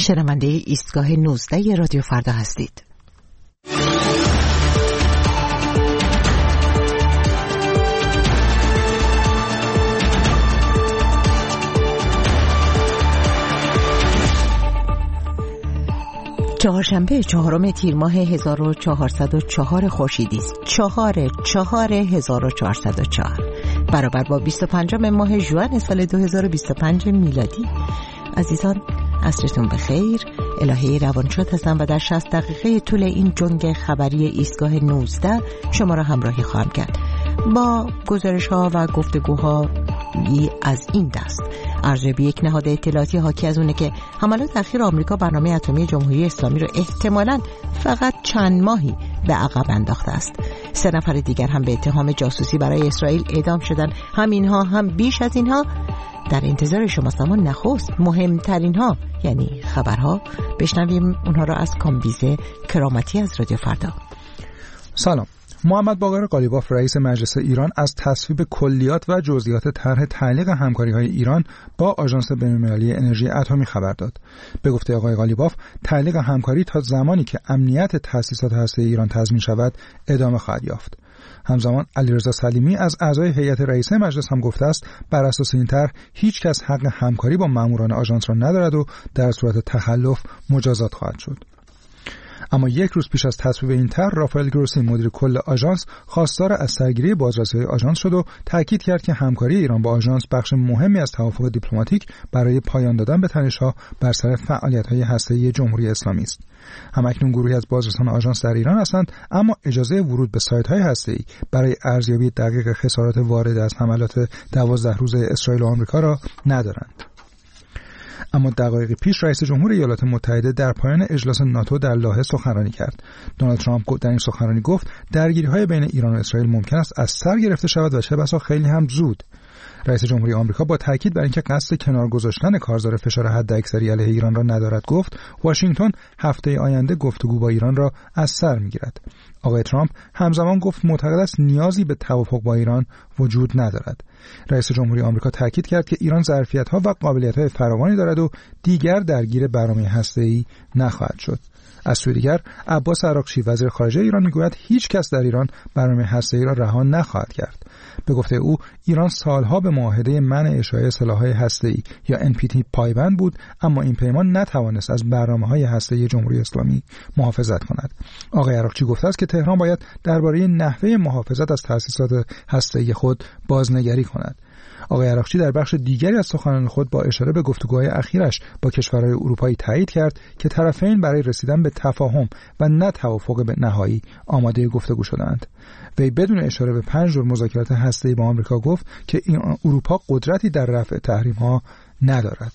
شنونده ایستگاه 19 رادیو فردا هستید. چهارشنبه 4 تیر ماه 1404 خورشیدی است. 4/4/1404 برابر با 25 ماه ژوئن سال 2025 میلادی. عزیزان عصرتون بخیر. الهه روانشاد هستم و در 60 دقیقه طول این جنگ خبری ایستگاه 19 شما را همراهی خواهم کرد با گزارش ها و گفتگوها از این دست. ارزیابی یک نهاد اطلاعاتی حاکی از اونه که حملات اخیر آمریکا برنامه اتمی جمهوری اسلامی رو احتمالاً فقط چند ماهی به عقب انداخته است. 3 نفر دیگر هم به اتهام جاسوسی برای اسرائیل اعدام شدن. هم اینها هم بیش از اینها در انتظار شماست، اما نخست مهمترین ها یعنی خبرها. بشنویم اونها را از کامبیز کرامتی از رادیو فردا. سلام. محمد باقر قالیباف رئیس مجلس ایران از تصویب کلیات و جزئیات طرح تعلیق همکاری‌های ایران با آژانس بین‌المللی انرژی اتمی خبر داد. به گفته آقای قالیباف، تعلیق همکاری تا زمانی که امنیت تأسیسات هسته‌ای ایران تضمین شود ادامه خواهد یافت. همزمان علیرضا سلیمی از اعضای هیئت رئیسه مجلس هم گفته است بر اساس این طرح هیچ کس حق همکاری با ماموران آژانس را ندارد و در صورت تخلف مجازات خواهد شد. اما یک روز پیش از تصویب این طرح، رافائل گروسی مدیر کل آژانس خواستار از سرگیری بازرسی‌های آژانس شد و تاکید کرد که همکاری ایران با آژانس بخش مهمی از توافق دیپلماتیک برای پایان دادن به تنش‌ها بر سر فعالیت‌های هسته‌ای جمهوری اسلامی است. همکنون گروهی از بازرسان آژانس در ایران هستند، اما اجازه ورود به سایت‌های هسته‌ای برای ارزیابی دقیق خسارات وارد از حملات 12 روزه اسرائیل و آمریکا را ندارند. اما دقایقی پیش رئیس جمهور ایالات متحده در پایان اجلاس ناتو در لاهه سخنرانی کرد. دونالد ترامپ در این سخنرانی گفت درگیری‌های بین ایران و اسرائیل ممکن است از سر گرفته شود و چه بسا خیلی هم زود. رئیس جمهوری آمریکا با تاکید بر اینکه قصد کنار گذاشتن کارزار فشار حداکثری علیه ایران را ندارد گفت واشنگتن هفته آینده گفتگو با ایران را از سر می‌گیرد. آقای ترامپ همزمان گفت معتقد است نیازی به توافق با ایران وجود ندارد. رئیس جمهوری آمریکا تاکید کرد که ایران ظرفیت‌ها و قابلیت‌های فراوانی دارد و دیگر درگیر برنامه هسته‌ای نخواهد شد. از سوی دیگر عباس عراقچی وزیر خارجه ایران میگوید هیچ کس در ایران برنامه هسته‌ای را رها نخواهد کرد. به گفته او ایران سالها به معاهده منع اشاعه سلاح‌های هسته‌ای یا NPT پایبند بود، اما این پیمان نتوانست از برنامه‌های هسته‌ای جمهوری اسلامی محافظت کند. آقای عراقچی گفته است که تهران باید درباره نحوه محافظت از تأسیسات هسته‌ای خود بازنگری کند. آقای عراقچی در بخش دیگری از سخنان خود با اشاره به گفتگوهای اخیرش با کشورهای اروپایی تایید کرد که طرفین برای رسیدن به تفاهم و نه توافق به نهایی آماده گفتگو شدند. وی بدون اشاره به 5 دور مذاکرات هسته‌ای با آمریکا گفت که اروپا قدرتی در رفع تحریم‌ها ندارد.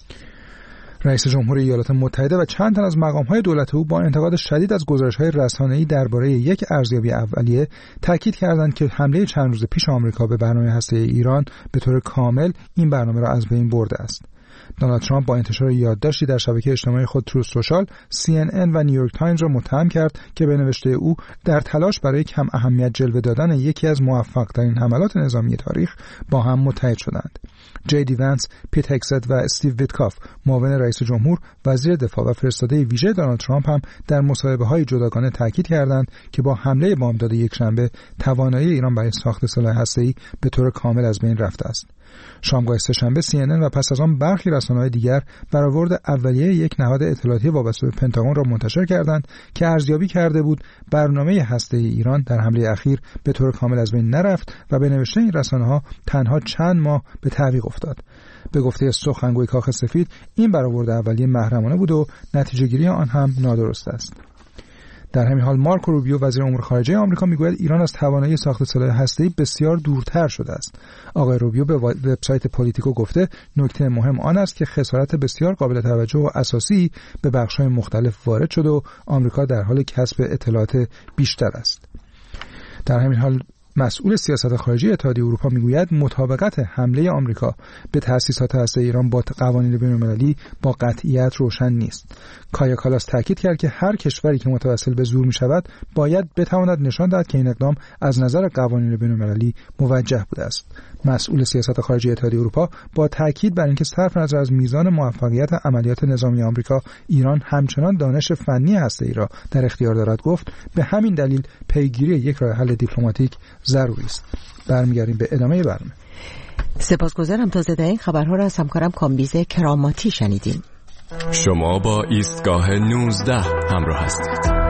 رئیس جمهوری ایالات متحده و چند تن از مقام‌های دولت او با انتقاد شدید از گزارش‌های رسانه‌ای درباره یک ارزیابی اولیه تاکید کردند که حمله چند روز پیش آمریکا به برنامه هسته‌ای ایران به طور کامل این برنامه را از بین برده است. دونالد ترامپ با انتشار یادداشتی در شبکه اجتماعی خود تروث سوشال CNN و نیویورک تایمز را متهم کرد که به نوشته او در تلاش برای کم اهمیت جلوه دادن یکی از موفق‌ترین حملات نظامی تاریخ با هم متحد شدند. JD Vance، پیت هگست و استیو ویتکاف، معاون رئیس جمهور، وزیر دفاع و فرستاده ویژه دونالد ترامپ هم در مصاحبه‌های جداگانه تاکید کردند که با حمله بامداد یکشنبه توانایی ایران برای ساخت سلاح هسته‌ای به طور کامل از بین رفته است. شامگاه سه‌شنبه CNN و پس از آن برخی رسانه‌های دیگر برآورد اولیه یک نهاد اطلاعاتی وابسته به پنتاگون را منتشر کردند که ارزیابی کرده بود برنامه هسته‌ای ایران در حمله اخیر به طور کامل از بین نرفت و به نوشته این رسانه‌ها تنها چند ماه به تعویق افتاد. به گفته سخنگوی کاخ سفید این برآورد اولیه محرمانه بود و نتیجه‌گیری آن هم نادرست است. در همین حال مارکو روبیو وزیر امور خارجه آمریکا میگوید ایران از توانایی ساخت سلاح هسته‌ای بسیار دورتر شده است. آقای روبیو به وبسایت پولیتیکو گفته نکته مهم آن است که خسارت بسیار قابل توجه و اساسی به بخش‌های مختلف وارد شده و آمریکا در حال کسب اطلاعات بیشتر است. در همین حال مسئول سیاست خارجی اتحادیه اروپا میگوید مطابقت حمله آمریکا به تأسیسات هسته‌ای ایران با قوانین بین‌المللی با قطعیت روشن نیست. کایا کالاس تاکید کرد که هر کشوری که متوسل به زور می‌شود باید بتواند نشان دهد که این اقدام از نظر قوانین بین‌المللی موجه بوده است. مسئول سیاست خارجی اتحادیه اروپا با تاکید بر اینکه صرف نظر از میزان موفقیت عملیات نظامی آمریکا، ایران همچنان دانش فنی هسته‌ای را در اختیار دارد گفت به همین دلیل پیگیری یک راه حل دیپلماتیک ضروری است. برمیگردیم به ادامه برنامه. سپاسگزارم. تا زده این خبرها را از همکارم کامبیز کراماتی شنیدیم. شما با ایستگاه 19 همراه هستید.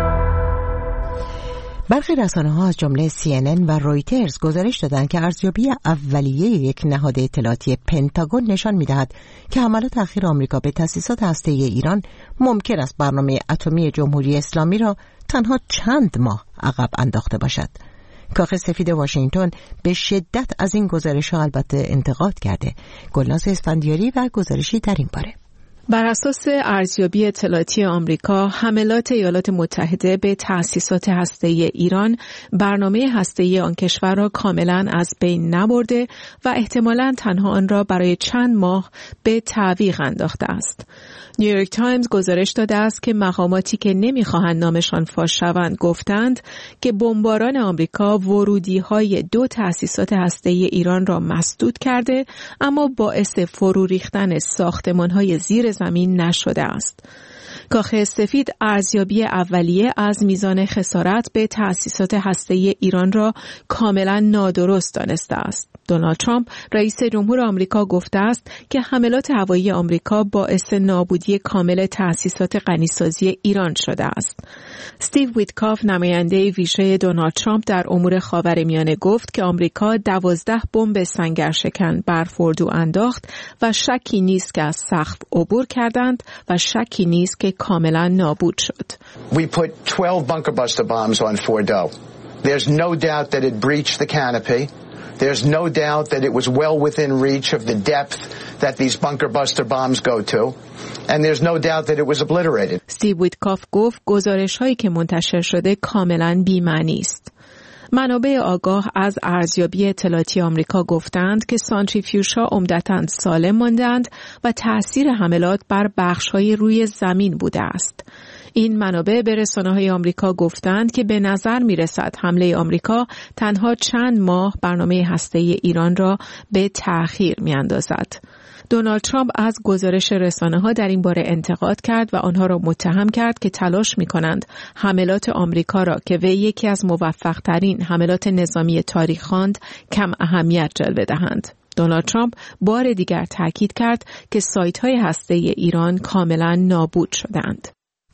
برخی رسانه‌ها از جمله CNN و رویترز گزارش دادند که ارزیابی اولیه یک نهاد اطلاعاتی پنتاگون نشان می‌دهد که حملات اخیر آمریکا به تأسیسات هسته‌ای ایران ممکن است برنامه اتمی جمهوری اسلامی را تنها چند ماه عقب انداخته باشد. کاخ سفید واشنگتن به شدت از این گزارش‌ها البته انتقاد کرده. گلناز اسفندیاری و گزارشی در این باره. بر اساس ارزیابی اطلاعاتی آمریکا، حملات ایالات متحده به تأسیسات هسته‌ای ایران برنامه هسته‌ای آن کشور را کاملا از بین نبرده و احتمالاً تنها آن را برای چند ماه به تعویق انداخته است. نیویورک تایمز گزارش داده است که مقاماتی که نمی‌خواهند نامشان فاش شوند گفتند که بمباران آمریکا ورودی‌های 2 تأسیسات هسته‌ای ایران را مسدود کرده، اما باعث فرو ریختن ساختمان‌های زیر زمین نشده است. کاخ سفید ارزیابی اولیه از میزان خسارت به تأسیسات هسته‌ای ایران را کاملا نادرست دانسته است. دونالد ترامپ رئیس جمهور آمریکا گفته است که حملات هوایی آمریکا باعث نابودی کامل تأسیسات غنیسازی ایران شده است. استیو ویتکاف نماینده ویژه دونالد ترامپ در امور خاورمیانه گفت که آمریکا 12 بمب سنگرشکن بر فوردو انداخت و شکی نیست که از سقف عبور کردند و شکی نیست که کاملا نابود شد. We put 12 bunker buster bombs on Fordo. There's no doubt that it breached the canopy. There's no doubt that it was well within reach of the depth that these bunker buster bombs go to. And there's no doubt that it was obliterated. استیو ویتکاف گفت گزارش‌هایی که منتشر شده کاملاً بی‌معنی است. منابع آگاه از ارزیابی اطلاعاتی آمریکا گفتند که سانتریفیوژها عمدتاً سالم ماندند و تأثیر حملات بر بخش‌های روی زمین بوده است. این منابع به رسانه‌های آمریکا گفتند که به نظر می‌رسد حمله آمریکا تنها چند ماه برنامه هسته‌ای ایران را به تأخیر می‌اندازد. دونالد ترامپ از گزارش رسانه‌ها در این باره انتقاد کرد و آنها را متهم کرد که تلاش می‌کنند حملات آمریکا را که وی یکی از موفق‌ترین حملات نظامی تاریخ خواند کم اهمیت جلوه دهند. دونالد ترامپ بار دیگر تاکید کرد که سایت‌های هسته‌ای ایران کاملاً نابود شدند.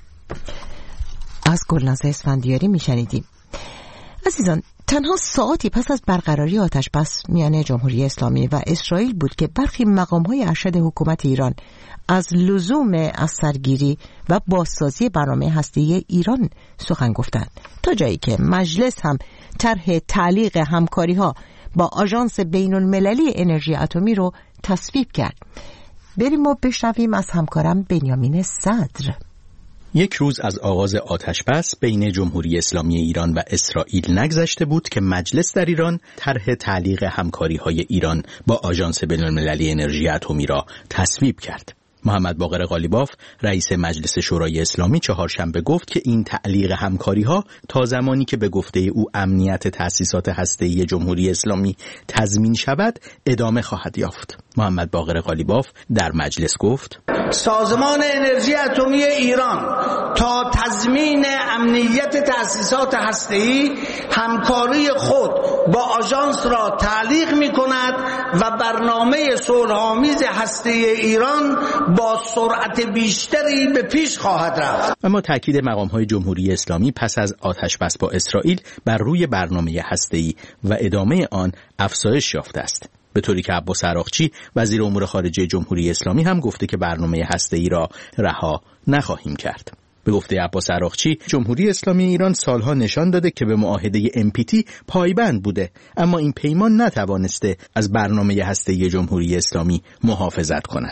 از گلناز اسفندیاری میشنیدیم. عزیزان، تنها ساعتی پس از برقراری آتش بس میان جمهوری اسلامی و اسرائیل بود که برخی مقام‌های ارشد حکومت ایران از لزوم اثرگیری و بازسازی برنامه هسته‌ای ایران سخن گفتند، تا جایی که مجلس هم طرح تعلیق همکاری‌ها با آژانس بین‌المللی انرژی اتمی رو تصویب کرد. بریم و بشنویم از همکارم بنیامین صدر. یک روز از آغاز آتش‌بس بین جمهوری اسلامی ایران و اسرائیل نگذشته بود که مجلس در ایران طرح تعلیق همکاری‌های ایران با آژانس بین‌المللی انرژی اتمی را تصویب کرد. محمد باقر قالیباف رئیس مجلس شورای اسلامی چهارشنبه گفت که این تعلیق همکاری‌ها تا زمانی که به گفته او امنیت تأسیسات هسته‌ای جمهوری اسلامی تضمین شود ادامه خواهد یافت. محمد باقر قالیباف در مجلس گفت: سازمان انرژی اتمی ایران تا تضمین امنیت تأسیسات هسته‌ای همکاری خود با آژانس را تعلیق می‌کند و برنامه صلح‌آمیز هسته‌ای ایران با سرعت بیشتری به پیش خواهد رفت. اما تاکید مقام‌های جمهوری اسلامی پس از آتش‌بس با اسرائیل بر روی برنامه هسته‌ای و ادامه آن افزایش یافته است، به طوری که عباس عراقچی وزیر امور خارجه جمهوری اسلامی هم گفته که برنامه هسته‌ای را رها نخواهیم کرد. به گفته عباس عراقچی، جمهوری اسلامی ایران سالها نشان داده که به معاهده NPT پایبند بوده، اما این پیمان نتوانسته از برنامه هسته‌ای جمهوری اسلامی محافظت کند.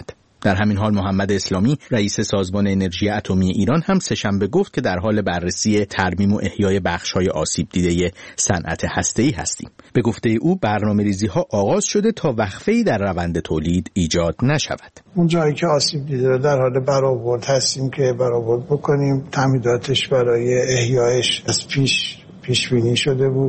در همین حال محمد اسلامی رئیس سازمان انرژی اتمی ایران هم سه‌شنبه گفت که در حال بررسی ترمیم و احیای بخش‌های آسیب دیده صنعت هسته‌ای هستیم. به گفته او برنامه‌ریزی‌ها آغاز شده تا وقفه‌ای در روند تولید ایجاد نشود. اون جایی که آسیب دیده رو در حال برآورد هستیم که برآورد بکنیم. تمهیداتش برای احیایش از پیش بینی شده بود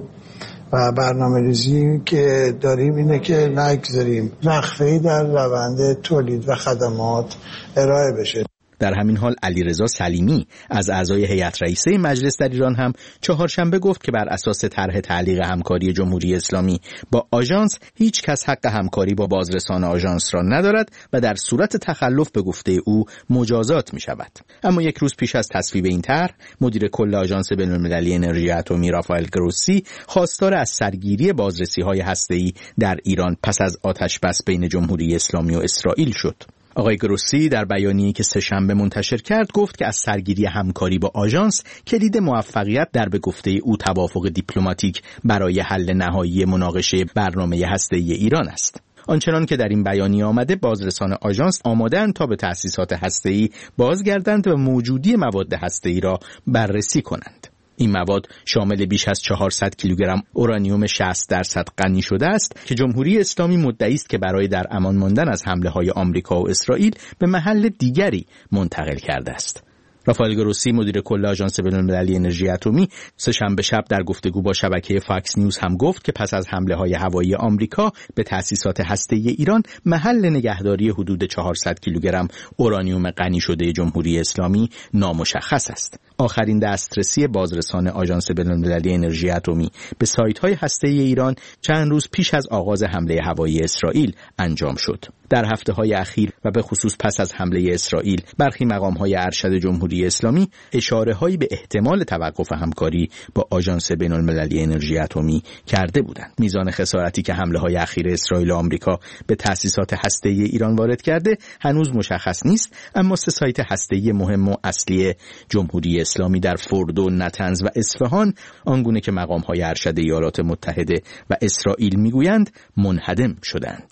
و برنامه‌ریزی که داریم اینه که نگذاریم وقفه‌ای در روند تولید و خدمات ارائه بشه. در همین حال علیرضا سلیمی از اعضای هیئت رئیسه مجلس در ایران هم چهارشنبه گفت که بر اساس طرح تعلیق همکاری جمهوری اسلامی با آژانس هیچ کس حق همکاری با بازرسان آژانس را ندارد و در صورت تخلف به گفته او مجازات می شود. اما یک روز پیش از تصویب این طرح مدیر کل آژانس بین‌المللی انرژی اتمی رافائل گروسی خواستار از سرگیری بازرسی‌های هسته‌ای در ایران پس از آتش‌بس بین جمهوری اسلامی و اسرائیل شد. آقای گروسی در بیانیه‌ای که سه‌شنبه منتشر کرد گفت که از سرگیری همکاری با آژانس کلید موفقیت در به گفته او توافق دیپلماتیک برای حل نهایی مناقشه برنامه هسته‌ای ایران است. آنچنان که در این بیانیه آمده بازرسان آژانس آماده‌اند تا به تأسیسات هسته‌ای بازگردند و موجودی مواد هسته‌ای را بررسی کنند. این مواد شامل بیش از 400 کیلوگرم اورانیوم 60% غنی شده است که جمهوری اسلامی مدعی است که برای در امان ماندن از حمله‌های آمریکا و اسرائیل به محل دیگری منتقل کرده است. رافائل گروسی مدیر کل آژانس بین‌المللی انرژی اتمی سه‌شنبه شب در گفتگو با شبکه فاکس نیوز هم گفت که پس از حمله‌های هوایی آمریکا به تأسیسات هسته‌ای ایران محل نگهداری حدود 400 کیلوگرم اورانیوم غنی شده جمهوری اسلامی نامشخص است. آخرین دسترسی بازرسان آژانس بین‌المللی انرژی اتمی به سایت‌های هسته‌ای ایران چند روز پیش از آغاز حمله هوایی اسرائیل انجام شد. در هفته‌های اخیر و به خصوص پس از حمله اسرائیل برخی مقام‌های ارشد جمهوری اسلامی اشاره‌هایی به احتمال توقف همکاری با آژانس بین‌المللی انرژی اتمی کرده بودند. میزان خسارتی که حمله‌های اخیر اسرائیل و آمریکا به تأسیسات هسته‌ای ایران وارد کرده هنوز مشخص نیست، اما 3 سایت هسته‌ای مهم و اصلی جمهوری اسلامی در فوردو، نتنز و اصفهان آنگونه که مقام‌های ارشد ایالات متحده و اسرائیل میگویند منهدم شدند.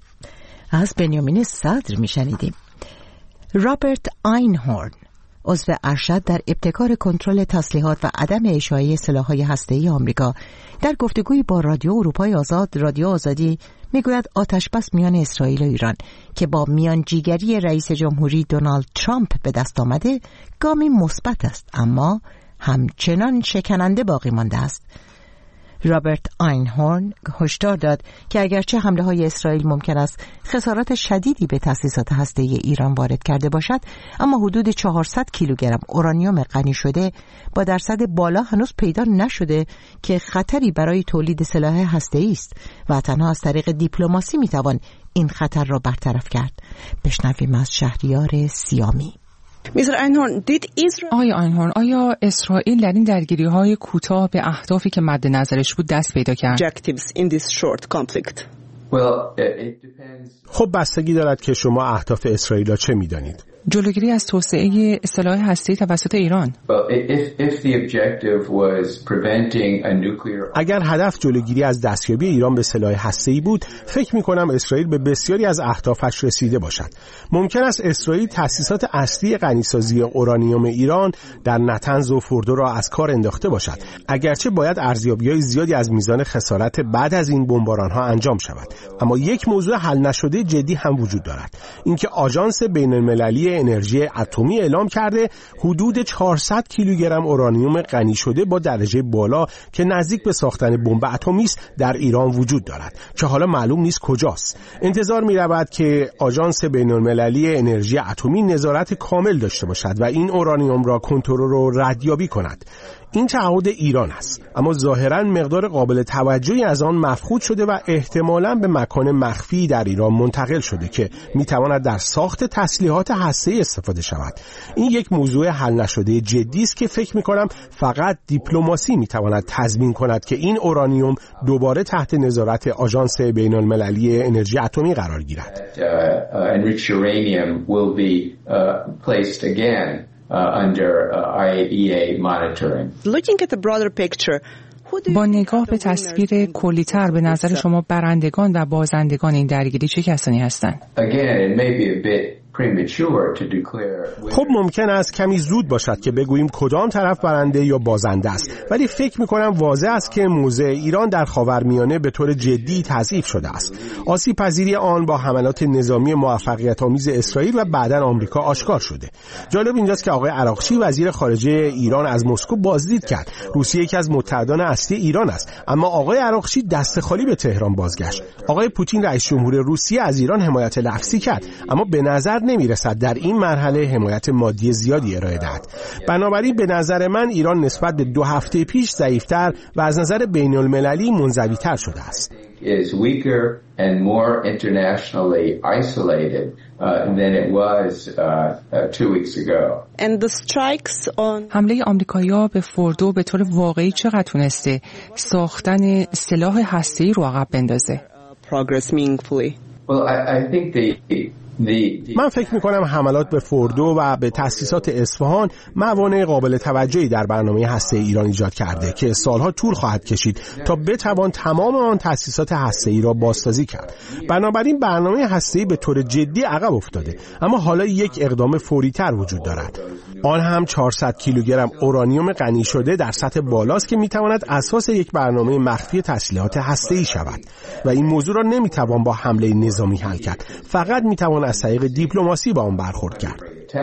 از بنیامین صدر میشنیدیم. رابرت آینهورن عضو ارشد در ابتکار کنترل تسلیحات و عدم اشاعه سلاح‌های هسته‌ای آمریکا در گفتگویی با رادیو اروپای آزاد رادیو آزادی میگوید آتش‌بس میان اسرائیل و ایران که با میانجیگری رئیس جمهوری دونالد ترامپ به دست آمده گامی مثبت است، اما همچنان شکننده باقی مانده است. رابرت آینهورن هشدار داد که اگرچه حمله‌های اسرائیل ممکن است خسارات شدیدی به تأسیسات هسته‌ای ایران وارد کرده باشد، اما حدود 400 کیلوگرم اورانیوم غنی شده با درصد بالا هنوز پیدا نشده که خطری برای تولید سلاح هسته‌ای است و تنها از طریق دیپلماسی میتوان این خطر را برطرف کرد. بشنویم از شهریار سیامی. آقای آینهورن، آیا اسرائیل در این درگیری‌های کوتاه به اهدافی که مد نظرش بود دست پیدا کرد؟ خب بستگی دارد که شما اهداف اسرائیل را چه می‌دانید. جلوگیری از توسعه سلاح هسته‌ای توسط ایران. اگر هدف جلوگیری از دستیابی ایران به سلاح هسته‌ای بود، فکر می‌کنم اسرائیل به بسیاری از اهدافش رسیده باشد. ممکن است اسرائیل تأسیسات اصلی غنیسازی اورانیوم ایران در نتنز و فوردو را از کار انداخته باشد. اگرچه باید ارزیابی‌های زیادی از میزان خسارت بعد از این بمباران‌ها انجام شود، اما یک موضوع حل نشده جدی هم وجود دارد، اینکه آژانس بین‌المللی انرژی اتمی اعلام کرده حدود 400 کیلوگرم اورانیوم غنی شده با درجه بالا که نزدیک به ساختن بمب اتمی است در ایران وجود دارد که حالا معلوم نیست کجاست. انتظار می‌رود که آژانس بین‌المللی انرژی اتمی نظارت کامل داشته باشد و این اورانیوم را کنترل و ردیابی کند. این تعهد ایران است، اما ظاهراً مقدار قابل توجهی از آن مفقود شده و احتمالاً به مکان مخفی در ایران منتقل شده که میتواند در ساخت تسلیحات هسته‌ای استفاده شود. این یک موضوع حل نشده جدی است که فکر می‌کنم فقط دیپلماسی میتواند تضمین کند که این اورانیوم دوباره تحت نظارت آژانس بین‌المللی انرژی اتمی قرار گیرد. under IAEA monitoring. Looking at the broader picture, با نگاه به تصویر کلی‌تر به نظر شما برندگان و بازندگان این درگیری چه کسانی هستند؟ Again, it may be a bit خب ممکن است کمی زود باشد که بگوییم کدام طرف برنده یا بازنده است، ولی فکر می‌کنم واضح است که موضع ایران در خاورمیانه به طور جدی تضعیف شده است. آسیب پذیری آن با حملات نظامی موفقیت‌آمیز اسرائیل و بعداً آمریکا آشکار شده. جالب اینجاست که آقای عراقچی وزیر خارجه ایران از مسکو بازدید کرد. روسیه یکی از متحدان اصلی ایران است، اما آقای عراقچی دست خالی به تهران بازگشت. آقای پوتین رئیس جمهور روسیه از ایران حمایت لفظی کرد، اما به نظر نمی‌رسد در این مرحله حمایت مادی زیادی ارائه دهد. بنابراین به نظر من ایران نسبت به 2 هفته پیش ضعیف‌تر و از نظر بین‌المللی منزوی‌تر شده است. is weaker and more internationally isolated than it was 2 weeks ago. And the strikes on حمله آمریکایی‌ها به فوردو به طور واقعی چقدر تونسته ساختن سلاح هسته‌ای رو عقب بندازه؟ progress meaningfully. Well, I think من فکر می‌کنم حملات به فوردو و به تأسیسات اصفهان موانع قابل توجهی در برنامه هسته‌ای ایران ایجاد کرده که سالها طول خواهد کشید تا بتوان تمام آن تأسیسات هسته‌ای را بازسازی کرد. بنابراین برنامه هسته‌ای به طور جدی عقب افتاده، اما حالا یک اقدام فوری‌تر وجود دارد. آن هم 400 کیلوگرم اورانیوم غنی شده در سطح بالاست که می‌تواند اساس یک برنامه مخفی تسلیحات هسته‌ای شود و این موضوع را نمی‌توان با حمله نظامی حل کرد، فقط می‌توان از طریق دیپلماسی با آن برخورد کرد.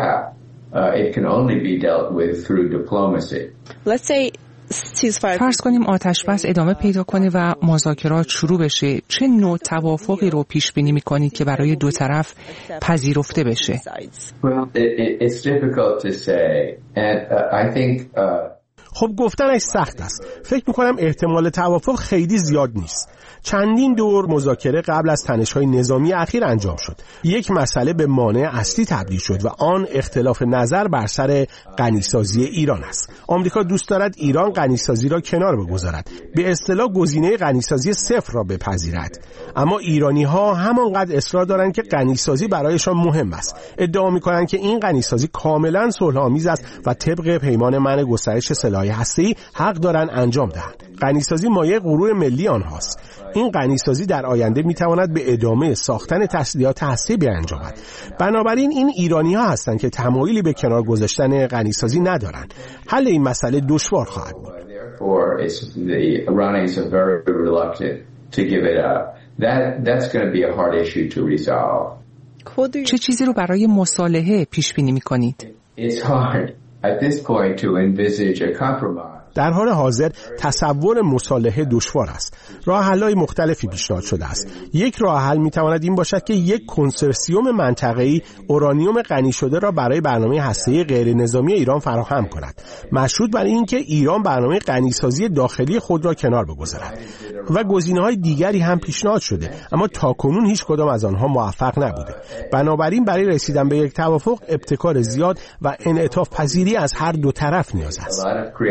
فرض کنیم آتش بس ادامه پیدا کنه و مذاکرات شروع بشه، چه نوع توافقی رو پیش بینی می‌کنید که برای دو طرف پذیرفته بشه؟ خب گفتنش سخت است. فکر می‌کنم احتمال توافق خیلی زیاد نیست. چندین دور مذاکره قبل از تنش‌های نظامی اخیر انجام شد. یک مسئله به مانع اصلی تبدیل شد و آن اختلاف نظر بر سر غنیسازی ایران است. آمریکا دوست دارد ایران غنیسازی را کنار بگذارد، به اصطلاح گزینه غنیسازی صفر را بپذیرد. اما ایرانی‌ها همانقدر اصرار دارند که غنیسازی برایشان مهم است. ادعا می‌کنند که این غنیسازی کاملاً صلح‌آمیز است و طبق پیمان منع گسترش سلاح هسته‌ای حق دارند انجام دهند. غنیسازی مایه غرور ملی آنهاست. این غنیسازی در آینده میتواند به ادامه ساختن تسلیحات هسته‌ای بیانجامد. بنابراین این ایرانی‌ها هستند که تمایلی به کنار گذاشتن غنیسازی ندارند. حل این مسئله دشوار خواهد بود. چه چیزی رو برای مصالحه پیش بینی می‌کنید؟ در حال حاضر تصور مصالحه دشوار است. راه حل‌های مختلفی پیشنهاد شده است. یک راه حل می‌تواند این باشد که یک کنسورسیوم منطقه‌ای اورانیوم غنی شده را برای برنامه هسته‌ای غیر نظامی ایران فراهم کند، مشروط بر اینکه ایران برنامه غنیسازی داخلی خود را کنار بگذارد. و گزینه‌های دیگری هم پیشنهاد شده، اما تاکنون هیچ کدام از آنها موفق نبوده. بنابراین برای رسیدن به یک توافق ابتکار زیاد و انعطاف پذیری از هر دو طرف نیاز است.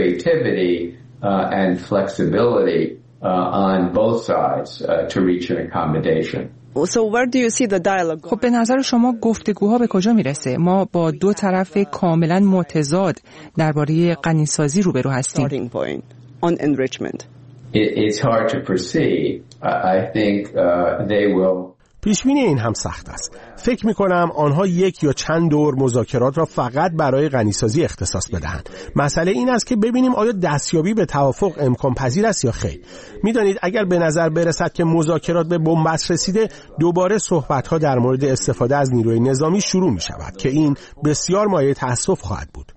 and flexibility on both sides to reach an accommodation. So where do you see the dialogue? خب به نظر شما گفتگوها به کجا میرسه؟ ما با دو طرف کاملا متضاد درباره غنیسازی روبرو هستیم. Starting point on enrichment. It's hard to perceive. I think they will. پیشبینی این هم سخت است. فکر می‌کنم آنها یک یا چند دور مذاکرات را فقط برای غنیسازی اختصاص بدهند. مسئله این است که ببینیم آیا دستیابی به توافق امکان پذیر است یا خیر. می‌دانید اگر به نظر برسد که مذاکرات به بنبست رسیده، دوباره صحبت‌ها در مورد استفاده از نیروی نظامی شروع می‌شود که این بسیار مایه تأسف خواهد بود.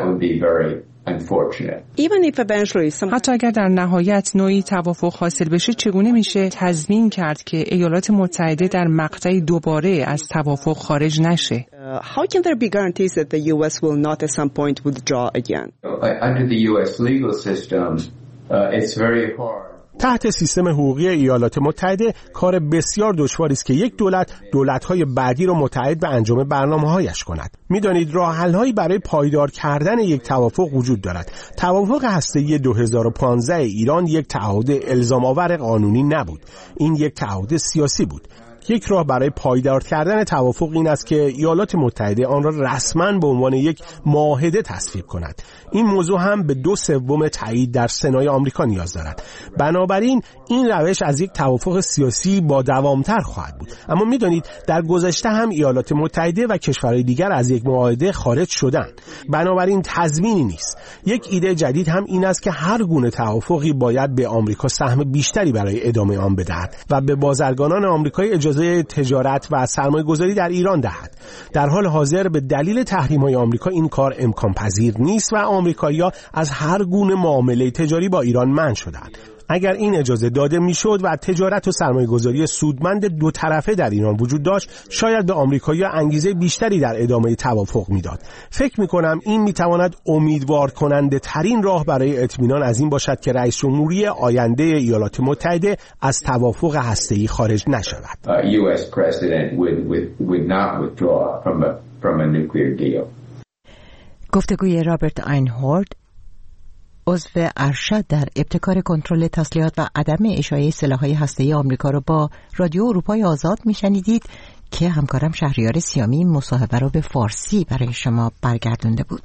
حتی اگر در نهایت نوعی توافق حاصل بشه، چگونه میشه تضمین کرد که ایالات متحده در مقطعی دوباره از توافق خارج نشه؟ How can there be guarantees that the US will not at some point withdraw again? Under the US legal system, it's very hard. تحت سیستم حقوقی ایالات متحده کار بسیار دشواری است که یک دولت‌های بعدی را متعهد به انجام برنامه‌هایش کند. می‌دانید راه حل‌هایی برای پایدار کردن یک توافق وجود دارد. توافق هسته‌ای 2015 ایران یک تعهد الزام‌آور قانونی نبود. این یک تعهد سیاسی بود. یک راه برای پایدار کردن توافق این است که ایالات متحده آن را رسما به عنوان یک معاهده تصویب کند. این موضوع هم به 2/3 تایید در سنای آمریکا نیاز دارد. بنابراین این روش از یک توافق سیاسی با دوامتر خواهد بود. اما میدانید در گذشته هم ایالات متحده و کشورهای دیگر از یک معاهده خارج شدند. بنابراین تضمینی نیست. یک ایده جدید هم این است که هر گونه توافقی باید به آمریکا سهم بیشتری برای ادامه آن بدهد و به بازرگانان آمریکایی اجازه تجارت و سرمایه‌گذاری در ایران دهد. در حال حاضر به دلیل تحریم‌های آمریکا این کار امکان پذیر نیست و آمریکایی‌ها از هر گونه معامله تجاری با ایران منع شدند. اگر این اجازه داده میشد و تجارت و سرمایه‌گذاری سودمند دو طرفه در ایران وجود داشت، شاید به آمریکایی‌ها انگیزه بیشتری در ادامه توافق میداد. فکر می‌کنم این می‌تواند امیدوار کننده ترین راه برای اطمینان از این باشد که رئیس جمهوری آینده ایالات متحده از توافق هسته‌ای خارج نشود. US president would not withdraw from a nuclear deal. گفتگوی رابرت اینهورد، عضو ارشد در ابتکار کنترل تسلیحات و عدم اشاعه سلاح‌های هسته‌ای آمریکا رو با رادیو اروپای آزاد میشنیدید که همکارم شهریار سیامی مصاحبه رو به فارسی برای شما برگردونده بود.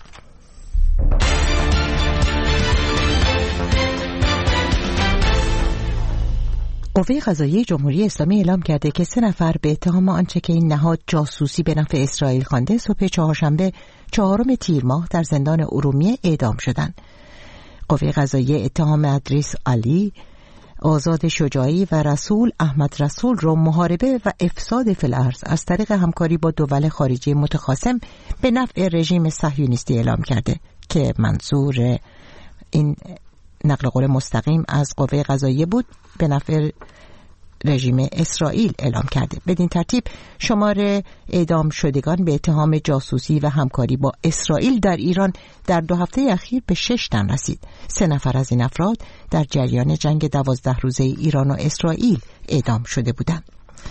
قوه قضاییه جمهوری اسلامی اعلام کرده که 3 نفر به اتهام آنچه که این نهاد جاسوسی به نفع اسرائیل خوانده صبح چهارشنبه 4 تیر ماه در زندان ارومیه اعدام شدند. قوه قضاییه اتهام ادریس علی، آزاد شجاعی و رسول احمد رسول را محاربه و افساد فی الارض از طریق همکاری با دول خارجی متخاصم به نفع رژیم صهیونیستی اعلام کرده که منظور این نقل قول مستقیم از قوه قضاییه بود به نفع رژیم اسرائیل اعلام کرده. بدین ترتیب شمار اعدام شدگان به اتهام جاسوسی و همکاری با اسرائیل در ایران در 2 هفته اخیر به 6 تن رسید. 3 نفر از این افراد در جریان جنگ 12 روزه ایران و اسرائیل اعدام شده بودند.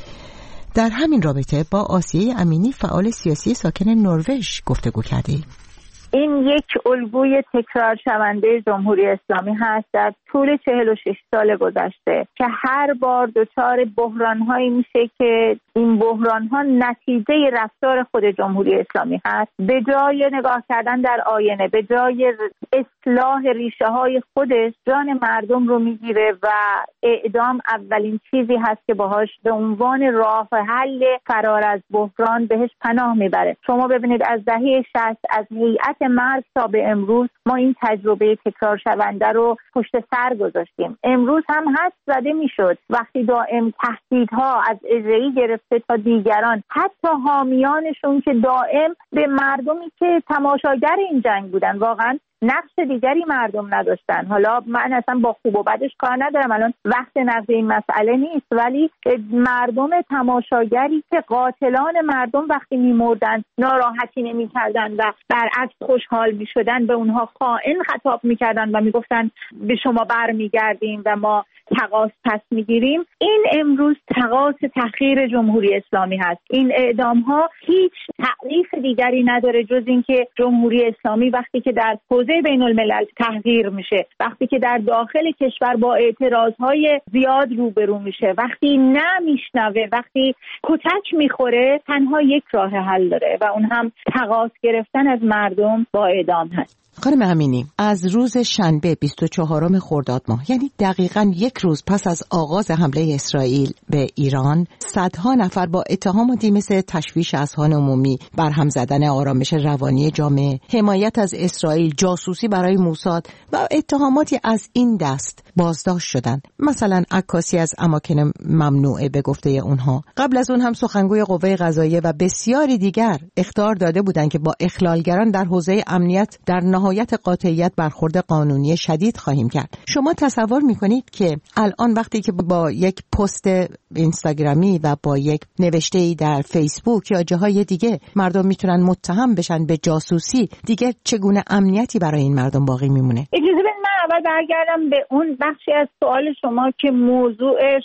در همین رابطه با آسیه امینی فعال سیاسی ساکن نروژ گفتگو کردیم. این یک الگوی تکرار شونده جمهوری اسلامی هست در طول 46 سال گذشته که هر بار دچار بحران‌هایی میشه که این بحران‌ها نتیجه رفتار خود جمهوری اسلامی هست. به جای نگاه کردن در آینه، به جای اصلاح ریشه‌های خودش، جان مردم رو میگیره و اعدام اولین چیزی هست که باهاش به عنوان راه حل فرار از بحران بهش پناه میبره. شما ببینید از دهه 60 از هیئت مرگ تا به امروز ما این تجربه تکرار شونده رو پشت سر گذاشتیم. امروز هم حد زده میشد وقتی دائم تهدیدها از اجرایی گرفته تا دیگران، حتی حامیانشون که دائم به مردمی که تماشاگر این جنگ بودن واقعا نقش دیگری مردم نداشتن. حالا من اصلا با خوب و بدش کار ندارم، الان وقت نقد این مسئله نیست، ولی مردم تماشاگری که قاتلان مردم وقتی میمردن ناراحتی نمی‌کردن و برعکس خوشحال می‌شدن، به اونها خائن خطاب می‌کردن و میگفتن به شما برمیگردیم و ما تقاص پس میگیریم. این امروز تقاص تحقیر جمهوری اسلامی هست. این اعدام‌ها هیچ تعریف دیگری نداره جز اینکه جمهوری اسلامی وقتی که در حوزه بین الملل تحقیر میشه، وقتی که در داخل کشور با اعتراضهای زیاد روبرو میشه، وقتی نمیشنوه، وقتی کتک میخوره، تنها یک راه حل داره و اون هم تقاص گرفتن از مردم با اعدام هست. خانم امینی، از روز شنبه 24 خرداد ماه، یعنی دقیقاً 1 روز پس از آغاز حمله اسرائیل به ایران، صدها نفر با اتهاماتی مثل تشویش اذهان عمومی، برهم زدن آرامش روانی جامعه، حمایت از اسرائیل، جاسوسی برای موساد و اتهاماتی از این دست بازداشت شدند. مثلا عکاسی از اماکن ممنوعه به گفته اونها. قبل از اون هم سخنگوی قوه قضاییه و بسیاری دیگر اخطار داده بودند که با اخلالگران در حوزه امنیت در نهایت قاطعیت برخورد قانونی شدید خواهیم کرد. شما تصور میکنید که الان وقتی که با یک پست اینستاگرامی و با یک نوشته‌ای در فیسبوک یا جاهای دیگه مردم میتونن متهم بشن به جاسوسی، دیگه چگونه امنیتی برای این مردم باقی میمونه؟ اجازه بدید من اول برگردم به اون بخشی از سوال شما که موضوعش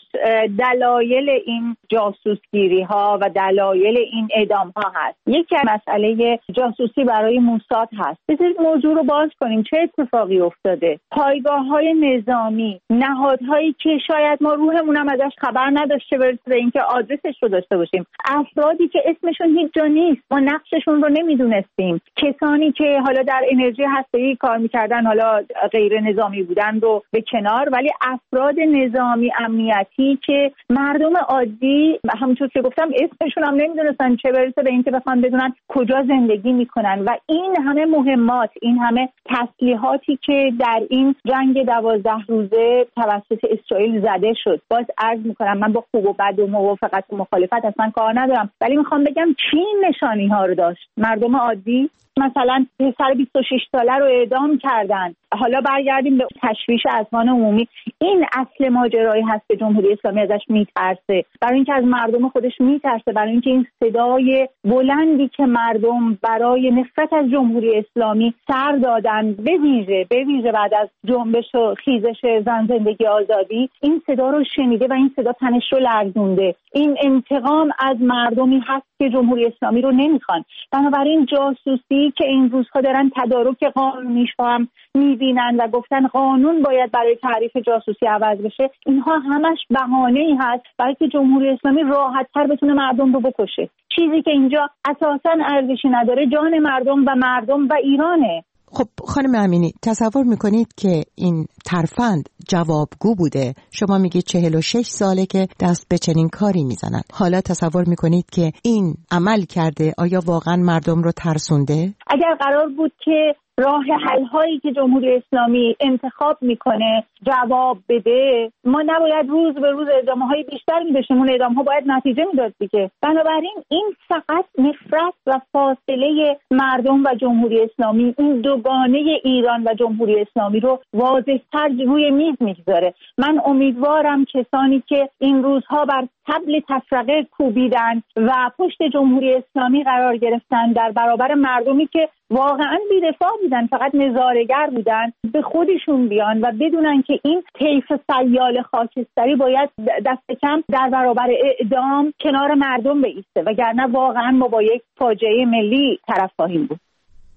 دلایل این جاسوسگیری ها و دلایل این اعدام ها هست. یکی مسئله جاسوسی برای موساد هست. بذارید موضوع رو باز کنیم. چه اتفاقی افتاده؟ پایگاه های نظامی، نهادهایی که شاید ما روحمون هم ازش خبر نداشته برسه به اینکه آدرسش رو داشته باشیم، افرادی که اسمشون هیچ جا نیست، ما نقششون رو نمیدونستیم، کسانی که حالا در انرژی هسته‌ای کار میکردن، حالا غیر نظامی بودن رو به کنار، ولی افراد نظامی امنیتی که مردم عادی همونطور که گفتم اسمشون هم نمیدونستن، چه برسه به اینکه بخوان بدونن کجا زندگی میکنن. و این همه مهمات، این همه تسلیحاتی که در این جنگ 12 روزه توسط اسرائیل زده شد، باز عرض میکنم من با خوب و بد و موافقت و مخالفت اصلا کار ندارم، ولی میخوام بگم چین نشانی ها رو داشت. مردم عادی مثلا پسر 26 ساله رو اعدام کردن. حالا برگردیم به تشویش اذهان عمومی. این اصل ماجرایی هست که جمهوری اسلامی ازش میترسه، برای اینکه از مردم خودش میترسه، برای اینکه این صدای بلندی که مردم برای نفرت از جمهوری اسلامی سر دادن، به ویژه بعد از جنبش و خیزش زن زندگی آزادی، این صدا رو شنیده و این صدا تنش رو لرزونده. این انتقام از مردمی هست که جمهوری اسلامی رو نمیخوان. بنابراین جاسوسی که این روزها دارن تدارک قانونیش هم میبینن و گفتن قانون باید برای تعریف جاسوسی عوض بشه، اینها همش بهانه‌ای هست برای که جمهوری اسلامی راحت‌تر بتونه مردم رو بکشه. چیزی که اینجا اساساً ارزشی نداره جان مردم و ایرانه. خب خانم امینی، تصور میکنید که این ترفند جوابگو بوده؟ شما میگید 46 ساله که دست به چنین کاری میزنن. حالا تصور میکنید که این عمل کرده آیا واقعا مردم رو ترسونده؟ اگر قرار بود که راه حل هایی که جمهوری اسلامی انتخاب میکنه جواب بده، ما نباید روز به روز اعدام های بیشتر میداشتیم، اون اعدام ها باید نتیجه میداد دیگه. بنابراین این فقط نفرت و فاصله مردم و جمهوری اسلامی، این دوگانه ایران و جمهوری اسلامی رو واضح‌تر روی میز میگذاره. من امیدوارم کسانی که این روزها بر طبل تفرقه کوبیدن و پشت جمهوری اسلامی قرار گرفتن در برابر مردمی که واقعا بی‌دفاع بودن، فقط نظاره‌گر بودن، به خودشون بیان و بدونن که این طیف سیال خاکستری باید دست کم در برابر اعدام کنار مردم بایسته، وگرنه واقعا ما با یک فاجعه ملی طرف خواهیم بود.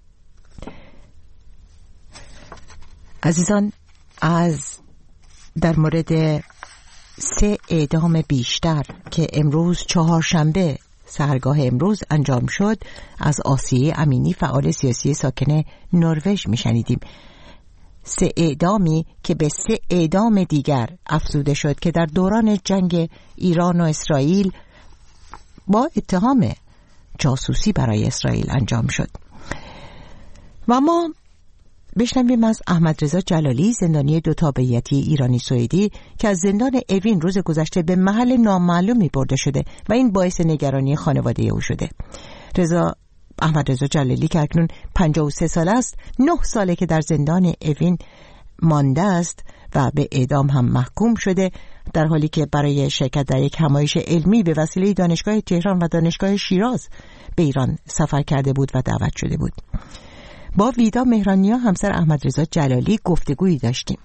عزیزان، از در مورد 3 اعدام بیشتر که امروز چهارشنبه سحرگاه امروز انجام شد از آسیه امینی، فعال سیاسی ساکن نروژ میشنیدیم. 3 اعدامی که به 3 اعدام دیگر افزوده شد که در دوران جنگ ایران و اسرائیل با اتهام جاسوسی برای اسرائیل انجام شد. و ما بشنویم از احمد رضا جلالی، زندانی 2 تابعیتی ایرانی سوئدی که از زندان اوین روز گذشته به محل نامعلومی برده شده و این باعث نگرانی خانواده او شده. احمد رضا جلالی که اکنون 53 سال است، 9 ساله که در زندان اوین مانده است و به اعدام هم محکوم شده، در حالی که برای شرکت در یک همایش علمی به وسیله دانشگاه تهران و دانشگاه شیراز به ایران سفر کرده بود و دعوت شده بود. با ویدا مهرانیا، همسر احمد رضا جلالی، گفتگویی داشتیم.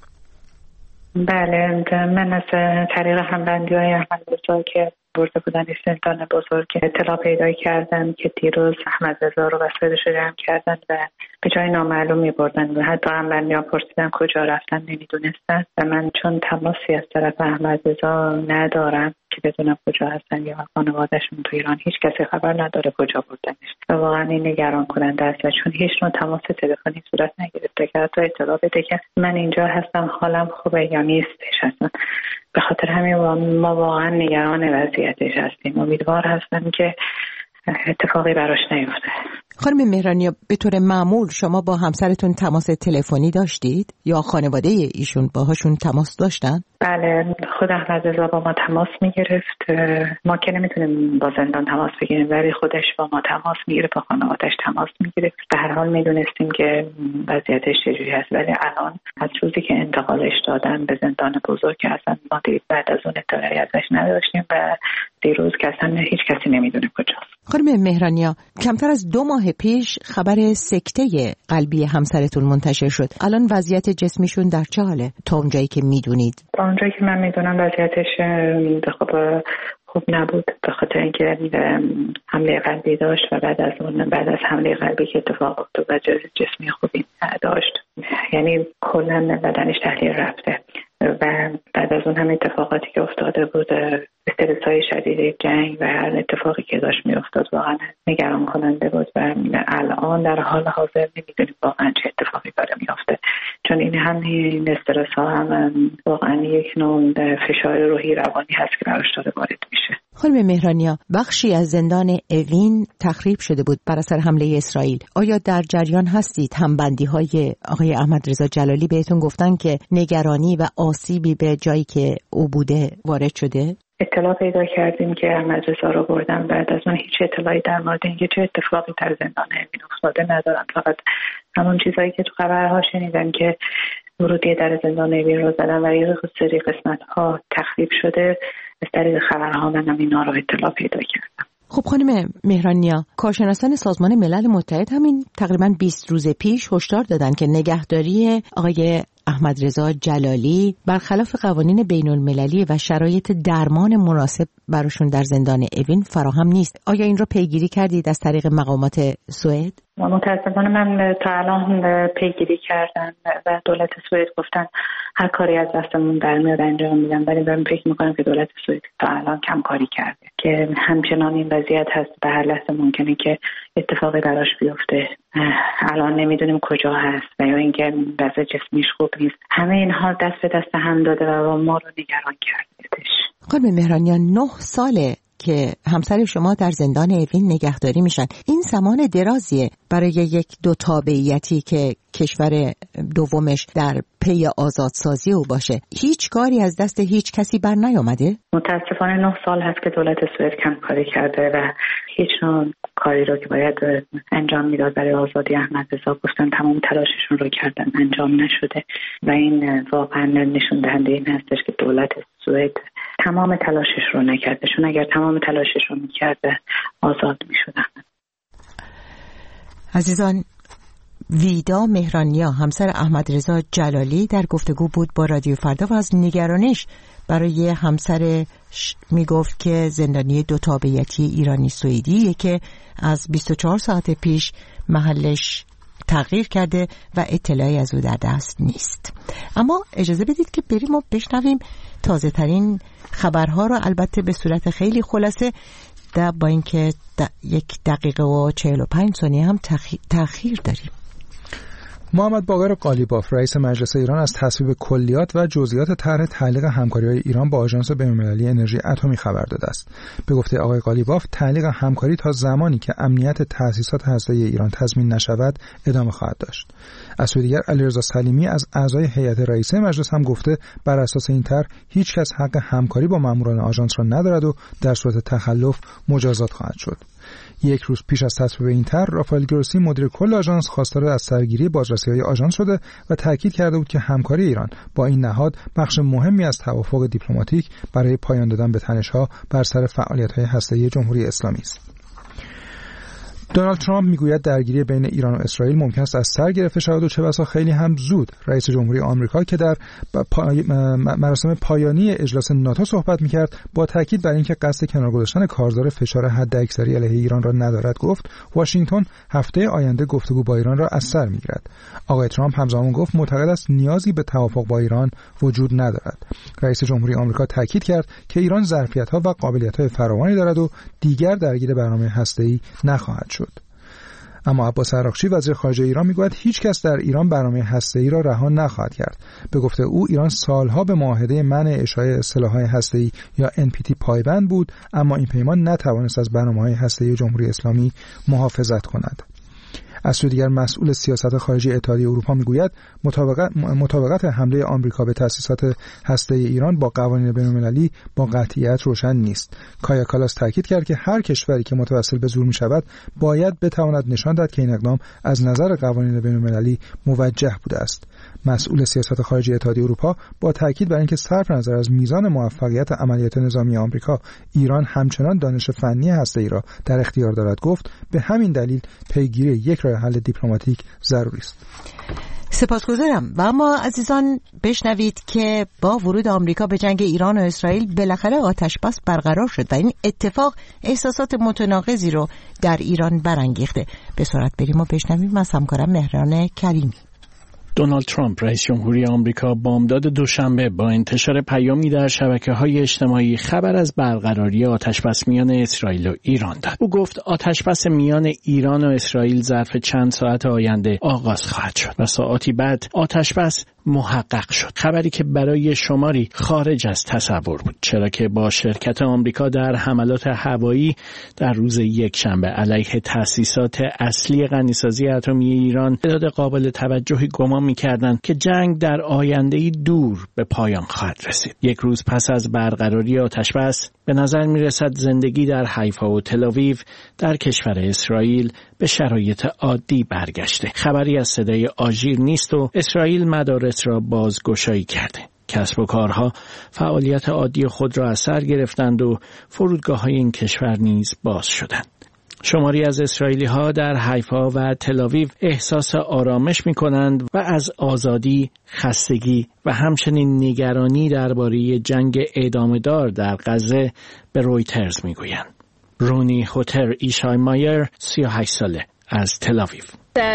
بله، من از طریق همبندی‌های احمد رضا که برده بودن زندان بزرگ اطلاع پیدا کردن که دیروز احمد رضا رو وسایلش رو جمع کردن و به جای نامعلوم می‌بردن و حتی همبندی‌ها پرسیدن کجا رفتن، نمی‌دونستن و من چون تماسی از طرف احمد رضا ندارم که بدونم کجا هستن یا خانواده‌شون تو ایران، هیچ کسی خبر نداره کجا بردنش و واقعا این نگران کننده است، چون هیچ نوع تماس تلفنی صورت نگرفته که حتی اطلاع بده که من اینجا هستم، حالم خوبه یا نیستش هستم. به خاطر همین ما واقعا نگران وضعیتش هستیم. امیدوار هستم که اتفاقی براش نیفته. خانم مهرانیا، به طور معمول شما با همسرتون تماس تلفنی داشتید یا خانواده ایشون باهاشون تماس داشتن؟ بله، خود احمد رضا با ما تماس میگرفت. ما که نمیتونیم با زندان تماس بگیریم، ولی خودش با ما تماس میگیره، با خانواده‌اش تماس میگیره. به هر حال میدونستیم که وضعیتش چجوری هست، ولی الان از روزی که انتقالش دادن به زندان بزرگ که اصلا ما بعد از اون اطلاعی ازش نداشتیم و دیروز که اصلا هیچ کسی نمیدونه کجاست. خانم مهرانیا، کمتر از 2 ماه پیش خبر سکته قلبی همسرتون منتشر شد. الان وضعیت جسمیشون در چه حاله تا اونجایی که میدونید؟ تا اونجایی که من میدونم وضعیتش خوب نبود، به خاطر اینکه حمله قلبی داشت و بعد از حمله قلبی که اتفاق افتاد و جسمی خوبی داشت، یعنی کلا بدنش تحلیل رفته و بعد از اون هم اتفاقاتی که افتاده بود، استرس‌های شدید جنگ و هر اتفاقی که داشت میافتاد واقعا نگران کننده بود و الان در حال حاضر نمیدونیم واقعا چه اتفاقی داره میافته، چون این استرس‌ها هم واقعا یک نوع فشار روحی روانی هست که براش داره وارد میشه. خانم مهرانیا، بخشی از زندان اوین تخریب شده بود بر اثر حمله اسرائیل. آیا در جریان هستید همبندی‌های آقای احمد رضا جلالی بهتون گفتن که نگرانی و آسیبی به جایی که او بوده وارد شده؟ اطلاع پیدا کردیم که احمد رضا رو بردن، بعد از اون هیچ اطلاعی در مورد اینکه چه اتفاقی در زندان اوین افتاده ندارم. فقط همون چیزایی که تو خبرها شنیدم که ورودی در زندان اوین رو زدن و یه سری قسمت‌ها تخریب شده. از طریق خبرها منم اینا رو اطلاع پیدا کردم. خب خانم مهرانیا، کارشناسان سازمان ملل متحد همین تقریباً 20 روز پیش هشدار دادن که نگهداری آقای احمد رضا جلالی برخلاف قوانین بین المللی و شرایط درمان مناسب براشون در زندان اوین فراهم نیست. آیا این رو پیگیری کردید از طریق مقامات سوئد؟ متاسفانه من تا الان پیگیری کردم و دولت سوئد گفتن هر کاری از دستمون در میاد انجام میدن، ولی من فکر میکنم که دولت سوئد تا الان کم کاری کرده که همچنان این وضعیت هست. به هر لحظه ممکنه که اتفاقی براش بیفته. الان نمیدونیم کجا هست و یا اینکه وضع جسمیش خوب نیست. همه اینها دست به دست هم داده و ما رو نگران کردش. خانم مهرانیان، 9 ساله که همسر شما در زندان اوین نگهداری میشن. این زمان درازیه برای یک دو تابعیتی که کشور دومش در پی آزادسازی او باشه. هیچ کاری از دست هیچ کسی بر نیامده؟ متاسفانه 9 سال هست که دولت سوئد کم کاری کرده و هیچ نوع کاری رو که باید انجام میداد برای آزادی احمد رضا گفتن تمام تلاششون رو کردن، انجام نشده و این واقعا نشون دهنده این هستش که دولت سوئد تمام تلاشش رو نکرده، چون اگر تمام تلاشش رو میکرده آزاد میشدن. عزیزان، ویدا مهرانیا همسر احمد رضا جلالی در گفتگو بود با رادیو فردا و از نگرانش برای همسر میگفت که زندانی دو تابعیتی ایرانی سوئدی که از 24 ساعت پیش محلش تغییر کرده و اطلاعی از او در دست نیست. اما اجازه بدید که بریم و بشنویم تازه ترین خبرها رو، البته به صورت خیلی خلاصه با اینکه 1 دقیقه و 45 ثانیه هم تأخیر داریم. محمد باقر قالیباف رئیس مجلس ایران از تصویب کلیات و جزئیات طرح تعلیق همکاری‌های ایران با آژانس بین‌المللی انرژی اتمی خبر داده است. به گفته آقای قالیباف، تعلیق همکاری تا زمانی که امنیت تأسیسات هسته‌ای ایران تضمین نشود ادامه خواهد داشت. از سوی دیگر علیرضا سلیمی از اعضای هیئت رئیسه مجلس هم گفته بر اساس این طرح هیچ کس حق همکاری با ماموران آژانس را ندارد و در صورت تخلف مجازات خواهد شد. 1 روز پیش از تصویب این طرح، رافائل گروسی مدیر کل آژانس خواستار از سرگیری بازرسی‌های آژانس شده و تاکید کرده بود که همکاری ایران با این نهاد بخش مهمی از توافق دیپلماتیک برای پایان دادن به تنش‌ها بر سر فعالیت‌های هسته‌ای جمهوری اسلامی است. دونالد ترامپ میگوید درگیری بین ایران و اسرائیل ممکن است از سر گرفته شود و چه بسا خیلی هم زود. رئیس جمهوری آمریکا که در مراسم پایانی اجلاس ناتو صحبت میکرد با تاکید بر اینکه قصد کنار گذاشتن کارزار فشار حداکثری علیه ایران را ندارد گفت واشنگتن هفته آینده گفتگو با ایران را از سر میگیرد. آقای ترامپ همزمان گفت معتقد است نیازی به توافق با ایران وجود ندارد. رئیس جمهوری آمریکا تاکید کرد که ایران ظرفیت‌ها و قابلیت‌های فراوانی دارد و دیگر درگیر برنامه هسته‌ای نخواهد شد. اما عباس عراقچی وزیر خارجه ایران میگوید هیچ کس در ایران برنامه هسته‌ای را رها نخواهد کرد. به گفته او ایران سالها به معاهده منع اشاعه سلاح‌های هسته‌ای یا NPT پایبند بود، اما این پیمان نتوانست از برنامه‌های هسته‌ای جمهوری اسلامی محافظت کند. از سوی دیگر مسئول سیاست خارجی اتحادیه اروپا میگوید مطابقت حمله آمریکا به تأسیسات هسته‌ای ایران با قوانین بین‌المللی با قطعیت روشن نیست. کایا کالاس تاکید کرد که هر کشوری که متوسل به زور می‌شود باید بتواند نشان دهد که این اقدام از نظر قوانین بین‌المللی موجه بوده است. مسئول سیاست خارجی اتحادیه اروپا با تاکید بر اینکه صرف نظر از میزان موفقیت عملیات نظامی آمریکا، ایران همچنان دانش فنی هسته‌ای را در اختیار دارد گفت به همین دلیل پیگیری یک راه حل دیپلماتیک ضروری است. سپاسگزارم. و اما عزیزان بشنوید که با ورود آمریکا به جنگ ایران و اسرائیل بالاخره آتش‌بس برقرار شد و این اتفاق احساسات متناقضی رو در ایران برانگیخته. به سرعت بریم و بشنویم از همکارم مهران کریمی. دونالد ترامپ رئیس جمهوری آمریکا بامداد دوشنبه با انتشار پیامی در شبکه‌های اجتماعی خبر از برقراری آتش‌بس میان اسرائیل و ایران داد. او گفت آتش‌بس میان ایران و اسرائیل ظرف چند ساعت آینده آغاز خواهد شد و ساعاتی بعد آتش‌بس محقق شد. خبری که برای شماری خارج از تصور بود، چرا که با شرکت آمریکا در حملات هوایی در روز یکشنبه علیه تأسیسات اصلی غنیسازی اتمی ایران تعداد قابل توجهی گمان می‌کردند که جنگ در آینده‌ای دور به پایان خواهد رسید. یک روز پس از برقراری آتش‌بس به نظر می‌رسد زندگی در حیفا و تل‌آویو در کشور اسرائیل به شرایط عادی برگشته. خبری از صدای آژیر نیست و اسرائیل مدارس را بازگشایی کرده. کسب و کارها فعالیت عادی خود را از سر گرفتند و فرودگاه‌های این کشور نیز باز شدند. شماری از اسرائیلی‌ها در حیفا و تل‌آویو احساس آرامش می‌کنند و از آزادی، خستگی و همچنین نگرانی درباره جنگ ادامه‌دار در غزه به رویترز می‌گویند. رونی هوتر ایشای مایر 38 ساله از تل‌آویو.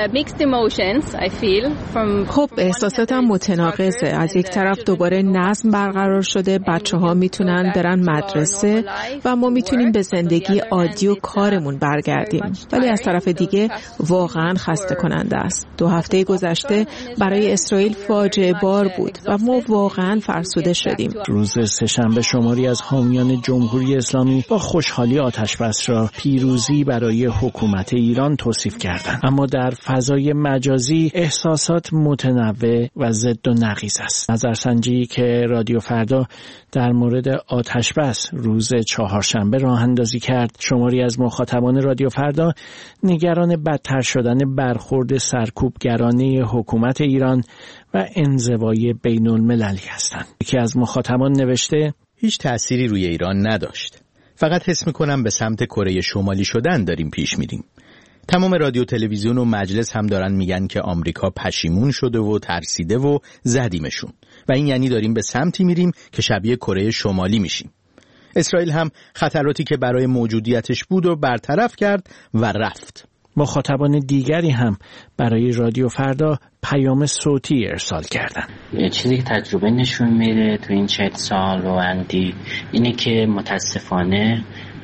خب احساساتم متناقضه. از یک طرف دوباره نظم برقرار شده، بچه‌ها میتونن برن مدرسه و ما میتونیم به زندگی عادی و کارمون برگردیم، ولی از طرف دیگه واقعا خسته کننده است. 2 هفته گذشته برای اسرائیل فاجعه بار بود و ما واقعا فرسوده شدیم. روز سه‌شنبه شماری از حامیان جمهوری اسلامی با خوشحالی آتش‌بس را پیروزی برای حکومت ایران توصیف کردند، اما در فضای مجازی احساسات متنوع و ضد و نقیض است. نظرسنجی که رادیو فردا در مورد آتش‌بس روز چهارشنبه راه اندازی کرد، شماری از مخاطبان رادیو فردا نگران بدتر شدن برخورد سرکوبگرانه حکومت ایران و انزوای بین‌المللی هستند. یکی از مخاطبان نوشته: هیچ تأثیری روی ایران نداشت. فقط حس می‌کنم به سمت کره شمالی شدن داریم پیش میریم. تمام رادیو تلویزیون و مجلس هم دارن میگن که آمریکا پشیمون شده و ترسیده و زدیمشون و این یعنی داریم به سمتی میریم که شبیه کره شمالی میشیم. اسرائیل هم خطراتی که برای موجودیتش بود و برطرف کرد و رفت. مخاطبان دیگری هم برای رادیو فردا پیام صوتی ارسال کردن. چیزی که تجربه نشون میده تو این 40 سال و اندی اینه که متاسفانه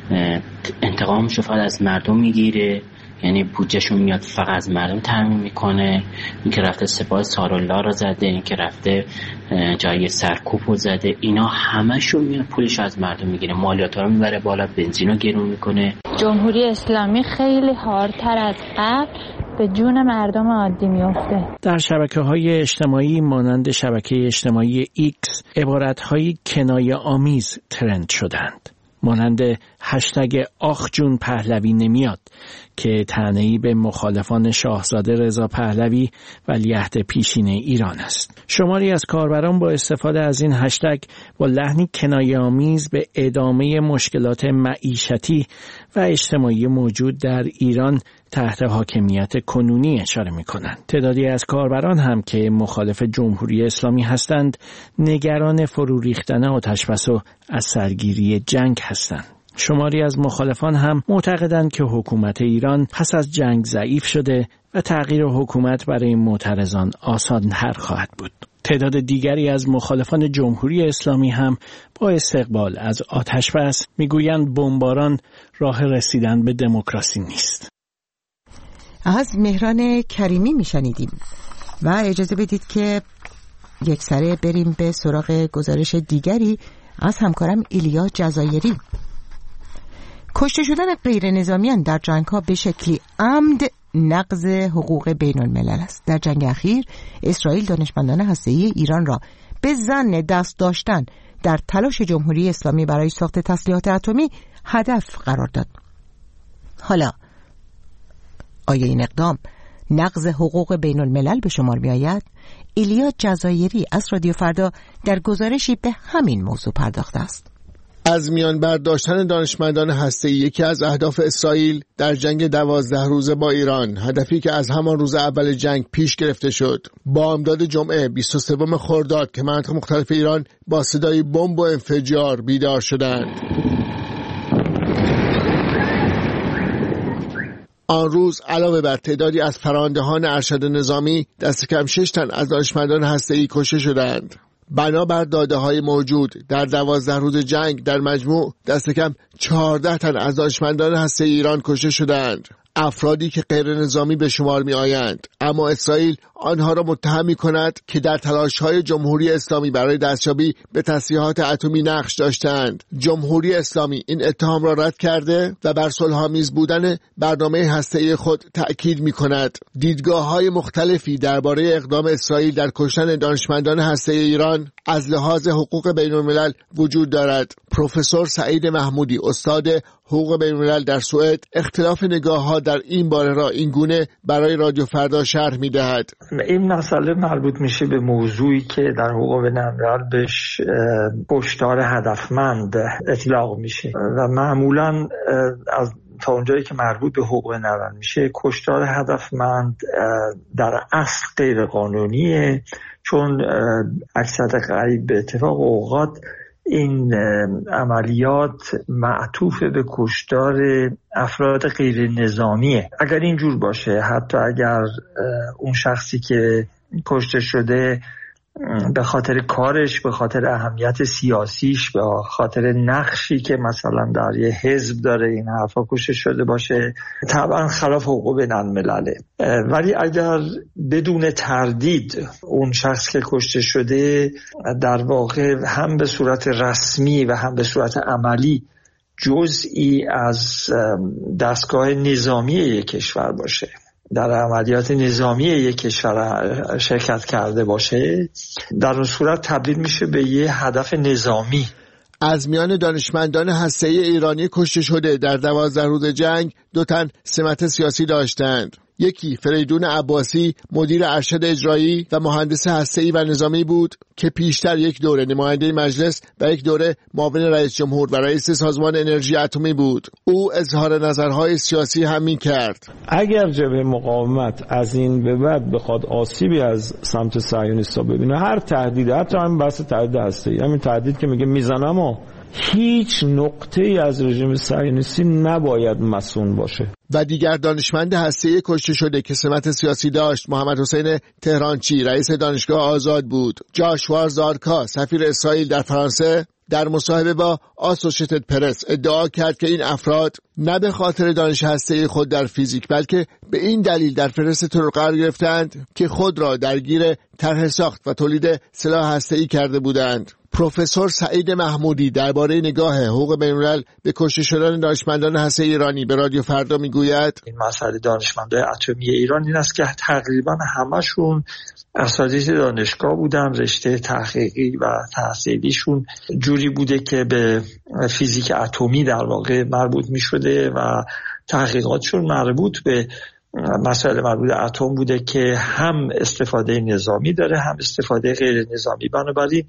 انتقامش رو فقط از مردم میگیره، یعنی بودجهشون میاد فقط از مردم تامین میکنه. این که رفته سپاه سارالله را زده، این که رفته جای سرکوب رو زده، اینا همشون میاد پولش از مردم میگیره، مالیات ها رو میبره بالا، بنزین رو گرون میکنه. جمهوری اسلامی خیلی هارتر از قبل به جون مردم عادی میفته. در شبکه‌های اجتماعی مانند شبکه اجتماعی ایکس عبارت‌های کنایه آمیز ترند شدند، مانند هشتگ آخ جون پهلوی نمیاد که طعنه‌ای به مخالفان شاهزاده رضا پهلوی ولیعهد پیشین ایران است. شماری از کاربران با استفاده از این هشتگ با لحنی کنایه‌آمیز به ادامه مشکلات معیشتی و اجتماعی موجود در ایران تحت حاکمیت کنونی اشاره می‌کنند. تعدادی از کاربران هم که مخالف جمهوری اسلامی هستند، نگران فرو ریختن آتش‌بس و از سرگیری جنگ هستند. شماری از مخالفان هم معتقدند که حکومت ایران پس از جنگ ضعیف شده و تغییر حکومت برای معترضان آسان‌تر خواهد بود. تعداد دیگری از مخالفان جمهوری اسلامی هم با استقبال از آتش‌بس میگویند بمباران راه رسیدن به دموکراسی نیست. از مهران کریمی میشنیدیم و اجازه بدید که یک سره بریم به سراغ گزارش دیگری از همکارم ایلیا جزایری. کشته شدن غیر نظامیان در جنگ‌ها به شکلی عمد نقض حقوق بین الملل است. در جنگ اخیر اسرائیل دانشمندان هسته‌ای ایران را به ظن دست داشتن در تلاش جمهوری اسلامی برای ساخت تسلیحات اتمی هدف قرار داد. حالا آیا این اقدام نقض حقوق بین الملل به شمار می آید؟ ایلیا جزایری از رادیو فردا در گزارشی به همین موضوع پرداخته است. از میان برداشتن دانشمندان هسته‌ای یکی از اهداف اسرائیل در جنگ 12 روزه با ایران، هدفی که از همان روز اول جنگ پیش گرفته شد. بامداد جمعه 23 خرداد که مناطق مختلف ایران با صدای بمب و انفجار بیدار شدند. آن روز علاوه بر تعدادی از فرماندهان ارشد نظامی، دست کم 6 تن از دانشمندان هسته‌ای کشته شدند. بنابر داده‌های موجود در 12 روز جنگ در مجموع دست کم 14 تن از دانشمندان هسته‌ای ایران کشته شدند، افرادی که غیر نظامی به شمار می آیند. اما اسرائیل آنها را متهم می کند که در تلاش‌های جمهوری اسلامی برای دستیابی به تسلیحات اتمی نقش داشتند. جمهوری اسلامی این اتهام را رد کرده و بر صلح‌آمیز بودن برنامه هسته‌ای خود تأکید می کند. دیدگاه‌های مختلفی درباره اقدام اسرائیل در کشتن دانشمندان هسته‌ای ایران از لحاظ حقوق بین‌الملل وجود دارد. پروفسور سعید محمودی، استاد حقوق بین‌الملل در سوئد، اختلاف نگاه‌ها در این باره را این گونه برای رادیو فردا شرح می‌دهد. این مسئله مربوط میشه به موضوعی که در حقوق بین‌الملل بهش کشتار هدفمند اطلاق میشه و معمولاً از تا اونجایی که مربوط به حقوق بین‌الملل میشه، کشتار هدفمند در اصل غیر قانونیه، چون اکثر قریب به اتفاق اوقات این عملیات معطوف به کشتار افراد غیر نظامیه. اگر اینجور باشه، حتی اگر اون شخصی که کشته شده به خاطر کارش، به خاطر اهمیت سیاسیش، به خاطر نقشی که مثلا در یه حزب داره این حرفا کشته شده باشه، طبعا خلاف حقوق بین‌الملله. ولی اگر بدون تردید اون شخص که کشته شده در واقع هم به صورت رسمی و هم به صورت عملی جزئی از دستگاه نظامی یک کشور باشه، در عملیات نظامی یک کشور شرکت کرده باشه، در اون صورت تبدیل میشه به یه هدف نظامی. از میان دانشمندان هسته‌ای ایرانی کشته شده در 12 روز جنگ 2 تن سمت سیاسی داشتند. یکی فریدون عباسی، مدیر ارشد اجرایی و مهندس هسته‌ای و نظامی بود که پیشتر یک دوره نماینده مجلس و یک دوره معاون رئیس جمهور و رئیس سازمان انرژی اتمی بود. او اظهار نظرهای سیاسی هم می‌کرد. اگر جبهه مقاومت از این به بعد بخواد آسیبی از سمت صهیونیست‌ها ببینه، هر تهدید، حتی همین بحث تهدید هسته‌ای، همین تهدید که میگه میزنم و هیچ نقطه‌ای از رژیم صهیونیستی نباید مصون باشه. و دیگر دانشمند هسته‌ای کشته شده که سمت سیاسی داشت محمد حسین تهرانچی، رئیس دانشگاه آزاد بود. جاشوا زارکا، سفیر اسرائیل در فرانسه، در مصاحبه با آسوشیتد پرس ادعا کرد که این افراد نه به خاطر دانش هسته‌ای خود در فیزیک، بلکه به این دلیل در فهرست ترور قرار گرفتند که خود را درگیر طرح ساخت و تولید سلاح هسته‌ای کرده بودند. پروفسور سعید محمودی درباره نگاه حقوق بین‌الملل به کشته شدن دانشمندان هسته‌ای ایرانی به رادیو فردا میگوید: این مسئله دانشمندان اتمی ایران این است که تقریبا همشون اساتید دانشگاه بودن، رشته تحقیقی و تحصیلیشون جوری بوده که به فیزیک اتمی در واقع مربوط می‌شده و تحقیقاتشون مربوط به مسائل مربوط به اتم بوده که هم استفاده نظامی داره هم استفاده غیر نظامی. بنابراین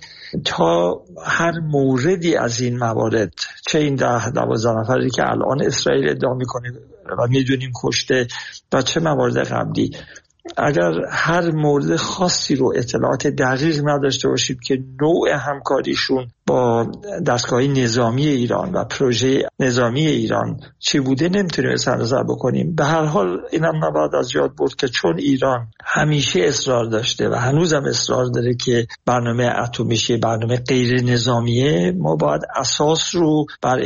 تا هر موردی از این موارد، چه این 10-12 نفری که الان اسرائیل ادعا میکنه و میدونیم کشته و چه موارد قبلی، اگر هر مورد خاصی رو اطلاعات دقیق نداشته باشیم که نوع همکاریشون با دستگاه نظامی ایران و پروژه نظامی ایران چی بوده نمیتونیم اظهار نظر بکنیم. به هر حال اینم نباید از یاد برد که چون ایران همیشه اصرار داشته و هنوزم اصرار داره که برنامه اتمیش برنامه غیر نظامیه، ما باید اساس رو بر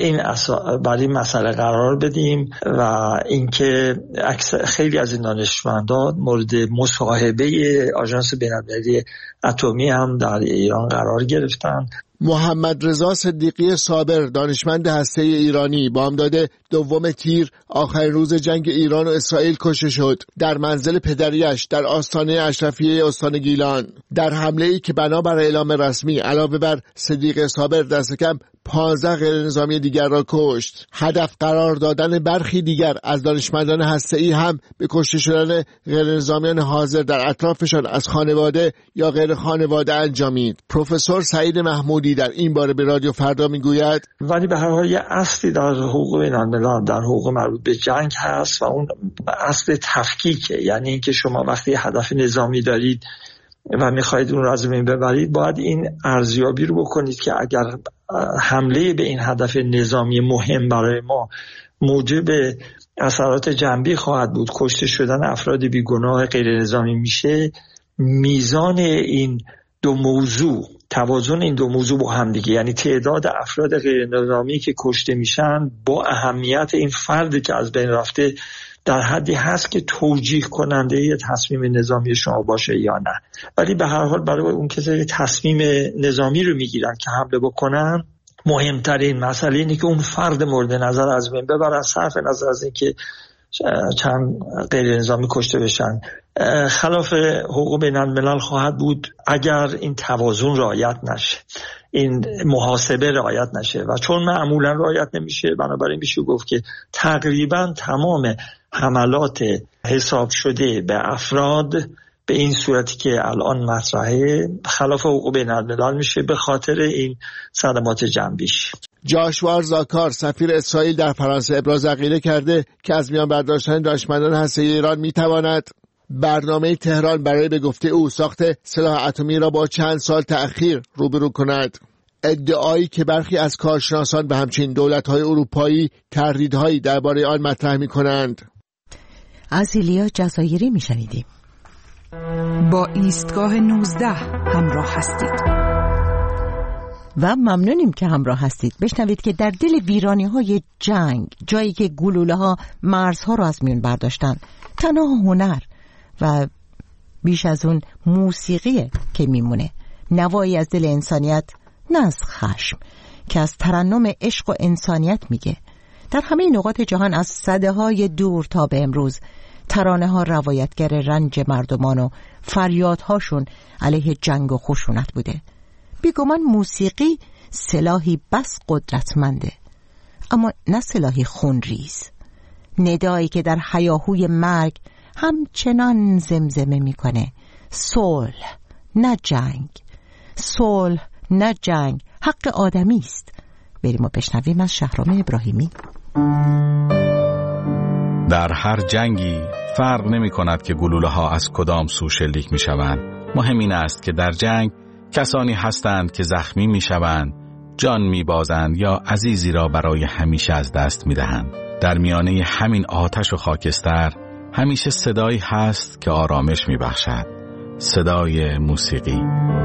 این مسئله قرار بدیم و اینکه خیلی از این دانشمندان مورد مصاحبه آژانس بین‌المللی اتمی هم در ایران قرار گرفتن محمد رضا صدیقی صابر، دانشمند هسته‌ای ایرانی، بامداد 2 تیر آخرین روز جنگ ایران و اسرائیل کشته شد در منزل پدریش در آستانه اشرفیه استان گیلان در حمله‌ای که بنابر اعلام رسمی علاوه بر صدیقی صابر دست کم 15 غیرنظامی دیگر را کشت. هدف قرار دادن برخی دیگر از دانشمندان هسته‌ای هم به کشته شدن غیرنظامیان حاضر در اطرافشان از خانواده یا غیر خانواده انجامید. پروفسور سعید محمودی در این باره به رادیو فردا میگوید ولی به هر حال یه اصلی در حقوق بین‌الملل، در حقوق مربوط به جنگ هست و اون اصل تفکیکه. یعنی اینکه شما وقتی هدف نظامی دارید و میخواهید اون رو از بین ببرید، باید این ارزیابی رو بکنید که اگر حمله به این هدف نظامی مهم برای ما موجب اثرات جنبی خواهد بود، کشته شدن افراد بیگناه غیر نظامی میشه، میزان این دو موضوع، توازن این دو موضوع با هم دیگه، یعنی تعداد افراد غیر نظامی که کشته میشن با اهمیت این فردی که از بین رفته در حدی هست که توجیه کننده یه تصمیم نظامی شما باشه یا نه. ولی به هر حال برای اون کسایی که تصمیم نظامی رو میگیرن که حمله بکنن، مهمترین مسئله اینه که اون فرد مورد نظر از بین ببرن، صرف نظر از اینکه چند غیر نظامی کشته بشن. خلاف حقوق بین الملل خواهد بود اگر این توازن رعایت نشه، این محاسبه رعایت نشه و چون معمولا رعایت نمیشه، بنابراین میشه گفت که تقریبا تمام حملات حساب شده به افراد به این صورتی که الان مطرحه خلاف حقوق بین الملل میشه به خاطر این صدمات جنبیش. جاشوا زاکار سفیر اسرائیل در فرانسه ابراز عقیده کرده که از میان برداشتن دانشمندان هسته‌ای ایران میتواند برنامه تهران برای به گفته او ساخت سلاح اتمی را با چند سال تأخیر روبرو کند. ادعایی که برخی از کارشناسان و همچنین دولت‌های اروپایی تردیدهایی درباره آن مطرح می‌کنند. از ایلیا جزایری میشنیدیم. با ایستگاه 19 همراه هستید و ممنونیم که همراه هستید. بشنوید که در دل ویرانی‌های جنگ، جایی که گلوله‌ها مرزها رو از میون برداشتن، تنها هنر و بیش از اون موسیقیه که میمونه، نوایی از دل انسانیت، نه از خشم، که از ترنم عشق و انسانیت میگه. در همه نقاط جهان از سده‌های دور تا به امروز ترانه‌ها روایتگر رنج مردمان و فریادهاشون علیه جنگ و خشونت بوده. بیگمان موسیقی سلاحی بس قدرتمنده، اما نه سلاحی خونریز. ندایی که در هیاهوی مرگ همچنان زمزمه میکنه: صلح نه جنگ، صلح نه جنگ، حق آدمی است. بریم و بشنویم از شهرام ابراهیمی. در هر جنگی فرق نمی کند که گلوله ها از کدام سو شلیک می شوند. مهم این است که در جنگ کسانی هستند که زخمی می شوند، جان می بازند یا عزیزی را برای همیشه از دست می دهند. در میانه همین آتش و خاکستر همیشه صدایی هست که آرامش می بخشد، صدای موسیقی.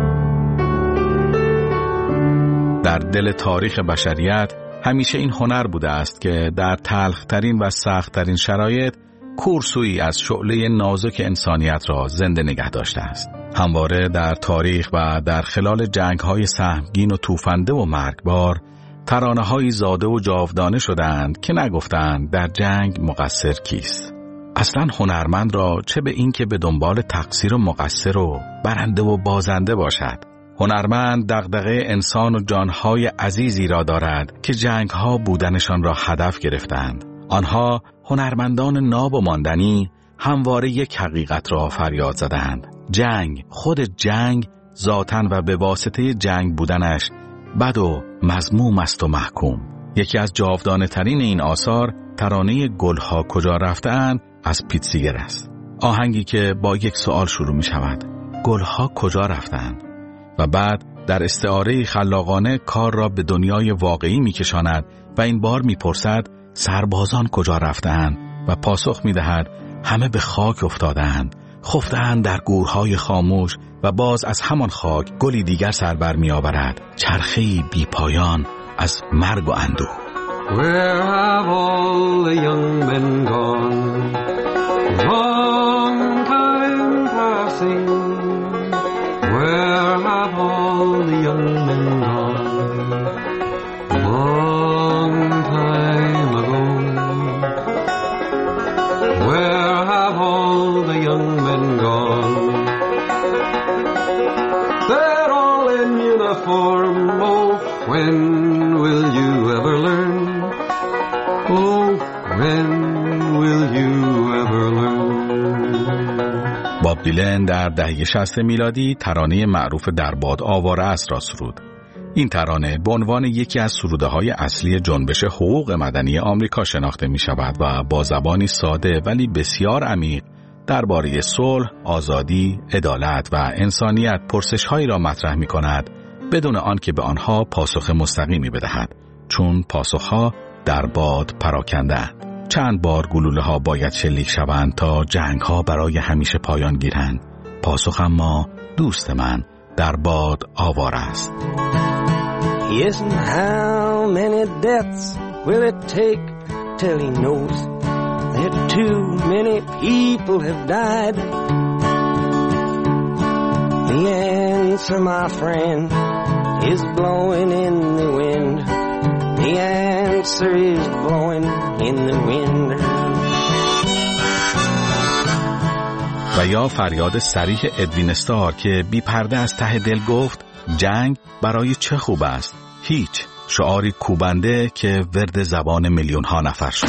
در دل تاریخ بشریت همیشه این هنر بوده است که در تلخترین و سختترین شرایط کورسویی از شعله نازک انسانیت را زنده نگه داشته است. همواره در تاریخ و در خلال جنگ‌های سهمگین و توفنده و مرگبار ترانه‌هایی زاده و جاودانه شدند که نگفتند در جنگ مقصر کیست. اصلاً هنرمند را چه به این که به دنبال تقصیر و مقصر و برنده و بازنده باشد. هنرمند دغدغه انسان و جانهای عزیزی را دارد که جنگ‌ها بودنشان را هدف گرفتند. آنها هنرمندان ناب و ماندنی همواره یک حقیقت را فریاد زدند: جنگ، خود جنگ ذاتاً و به واسطه جنگ بودنش بد و مذموم است و محکوم. یکی از جاودانه ترین این آثار ترانه گلها کجا رفتند از پیتزیگر است. آهنگی که با یک سوال شروع می شود: گلها کجا رفتند؟ و بعد در استعاره خلاقانه کار را به دنیای واقعی می کشاند و این بار می پرسد سربازان کجا رفتند؟ و پاسخ می دهد همه به خاک افتادند، خفتند در گورهای خاموش و باز از همان خاک گلی دیگر سر بر می آورد، چرخه‌ای بی پایان از مرگ و اندوه. Where have all the young men gone? Long time passing. Where have all the young men gone? uniform. Oh, when will you ever learn? Oh, when will you ever learn? باب دیلن در دهه 60 میلادی ترانه معروف در باد آواره است را سرود. این ترانه به عنوان یکی از سروده‌های اصلی جنبش حقوق مدنی آمریکا شناخته می‌شود و با زبانی ساده ولی بسیار عمیق درباره صلح، آزادی، عدالت و انسانیت پرسش‌هایی را مطرح می‌کند بدون آنکه به آنها پاسخ مستقیمی بدهد، چون پاسخ‌ها در باد پراکنده‌اند. چند بار گلوله‌ها باید شلیک شوند تا جنگ‌ها برای همیشه پایان گیرند. پاسخ اما دوست من در باد آواره است. Yes, and how many deaths will it take till he knows that too many people have died? The answer, my friend, is blowing in the wind. The answer is blowing in the wind. و یا فریاد صریح ادوین استار که بی پرده از ته دل گفت جنگ برای چه خوب است؟ هیچ. شعاری کوبنده که ورد زبان میلیون ها نفر شد.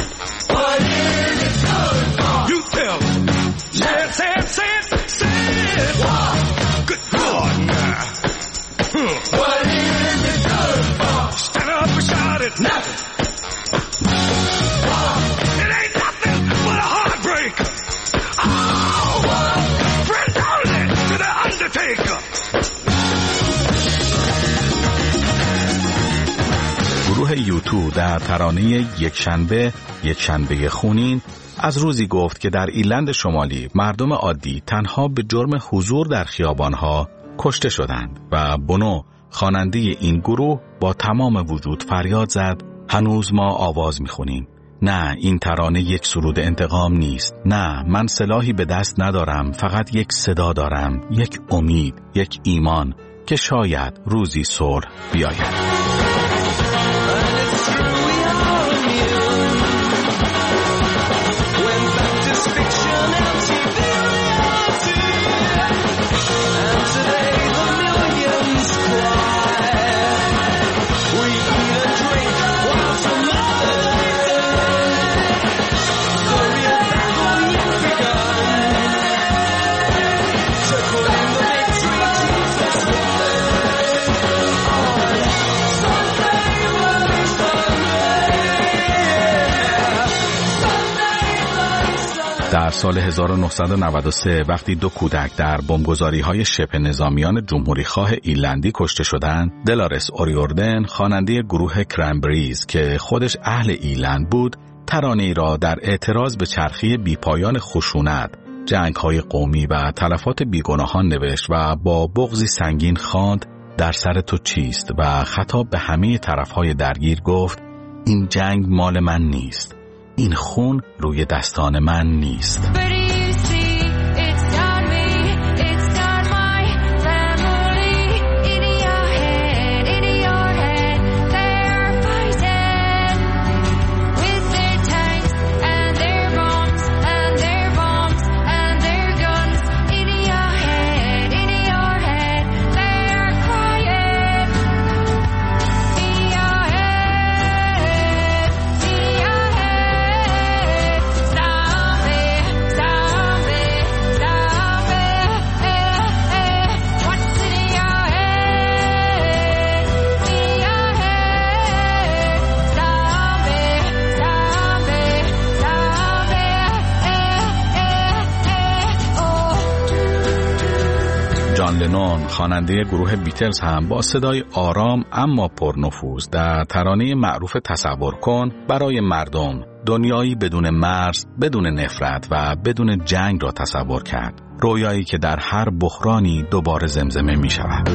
گروه یوتو در ترانه یک شنبه خونین از روزی گفت که در ایرلند شمالی مردم عادی تنها به جرم حضور در خیابانها کشته شدند و بونو خواننده این گروه با تمام وجود فریاد زد هنوز ما آواز میخونیم. نه، این ترانه یک سرود انتقام نیست. نه، من سلاحی به دست ندارم، فقط یک صدا دارم، یک امید، یک ایمان که شاید روزی صلح بیاید. در سال 1993 وقتی 2 کودک در بمبگذاری‌های شبه نظامیان جمهوری‌خواه ایرلندی کشته شدند، دلارس اوریوردن خواننده گروه کرنبریز که خودش اهل ایرلند بود، ترانه‌ای را در اعتراض به چرخی بیپایان خشونت، جنگ‌های قومی و تلفات بیگناهان نوشت و با بغضی سنگین خواند در سر تو چیست و خطاب به همه طرف‌های درگیر گفت این جنگ مال من نیست. این خون روی دستان من نیست. جان لنون خواننده گروه بیتلز هم با صدای آرام اما پرنفوذ در ترانه معروف تصور کن برای مردم دنیایی بدون مرز، بدون نفرت و بدون جنگ را تصور کرد. رویایی که در هر بحرانی دوباره زمزمه می شود.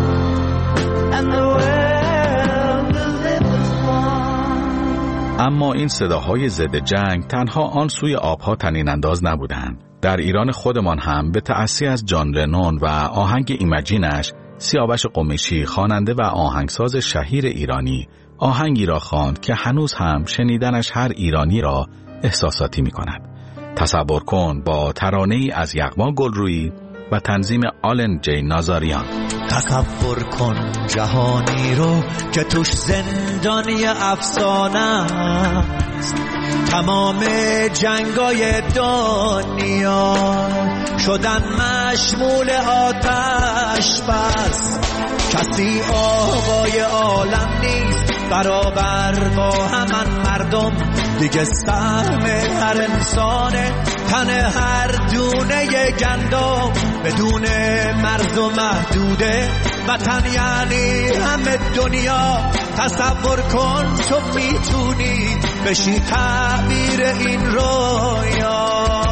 اما این صداهای ضد جنگ تنها آن سوی آبها طنین انداز نبودند. در ایران خودمان هم به تأسی از جان لنون و آهنگ ایمجینش، سیاوش قمیشی خواننده و آهنگساز شهیر ایرانی آهنگی را خواند که هنوز هم شنیدنش هر ایرانی را احساساتی می کند. تصور کن با ترانه‌ای از یغما گلرویی و تنظیم آلن جی نازاریان. تصور کن جهانی رو که توش زندانی افسانه است، تمام جنگای دنیا شدن مشمول آتش بس، کسی آقای عالم نیست برابر با همان مردم، دیگه سهم هر انسانه تن هر دونه گندم، بدون مرز و محدوده وطن یعنی همه دنیا. تصور کن تو میتونی بشی تعبیر این رویا.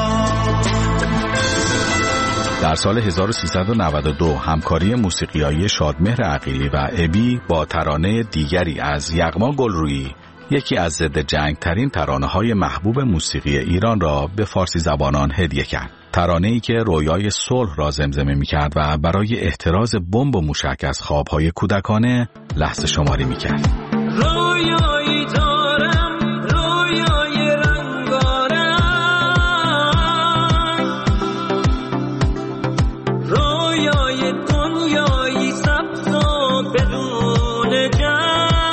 در سال 1392 همکاری موسیقیایی شادمهر عقیلی و ابی با ترانه دیگری از یغما گلرویی، یکی از ضد جنگ ترین ترانه های محبوب موسیقی ایران را به فارسی زبانان هدیه کرد. ترانه‌ای که رویای صلح را زمزمه می‌کرد و برای احتراز بمب و موشک از خواب‌های کودکانه لحظه شماری می‌کرد. رویایی دارم، رویای رنگارنگ، رویای دنیایی سبز و بدون جنگ.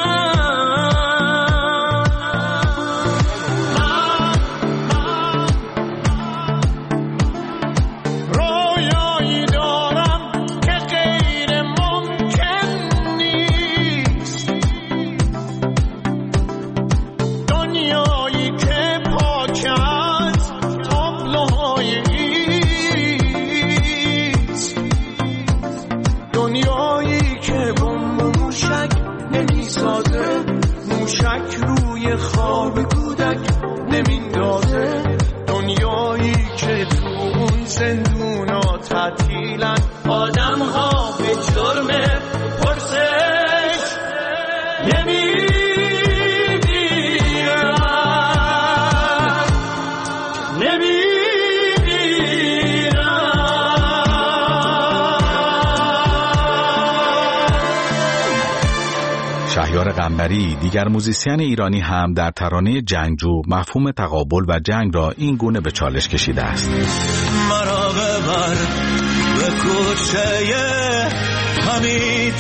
شهریار قنبری دیگر موزیسین ایرانی هم در ترانه جنگجو مفهوم تقابل و جنگ را این گونه به چالش کشیده است. مرا ببر به کوچه حمید،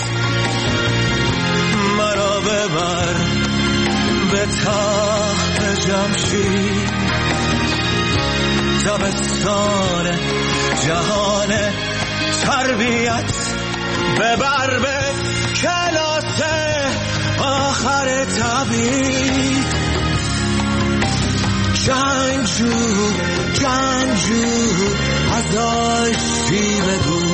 مرا ببر به تخت جمشید، زمستان جهان تربیت ببر به کلاس آخر طبیب. جنگجو جنگجو از آشتی بگو،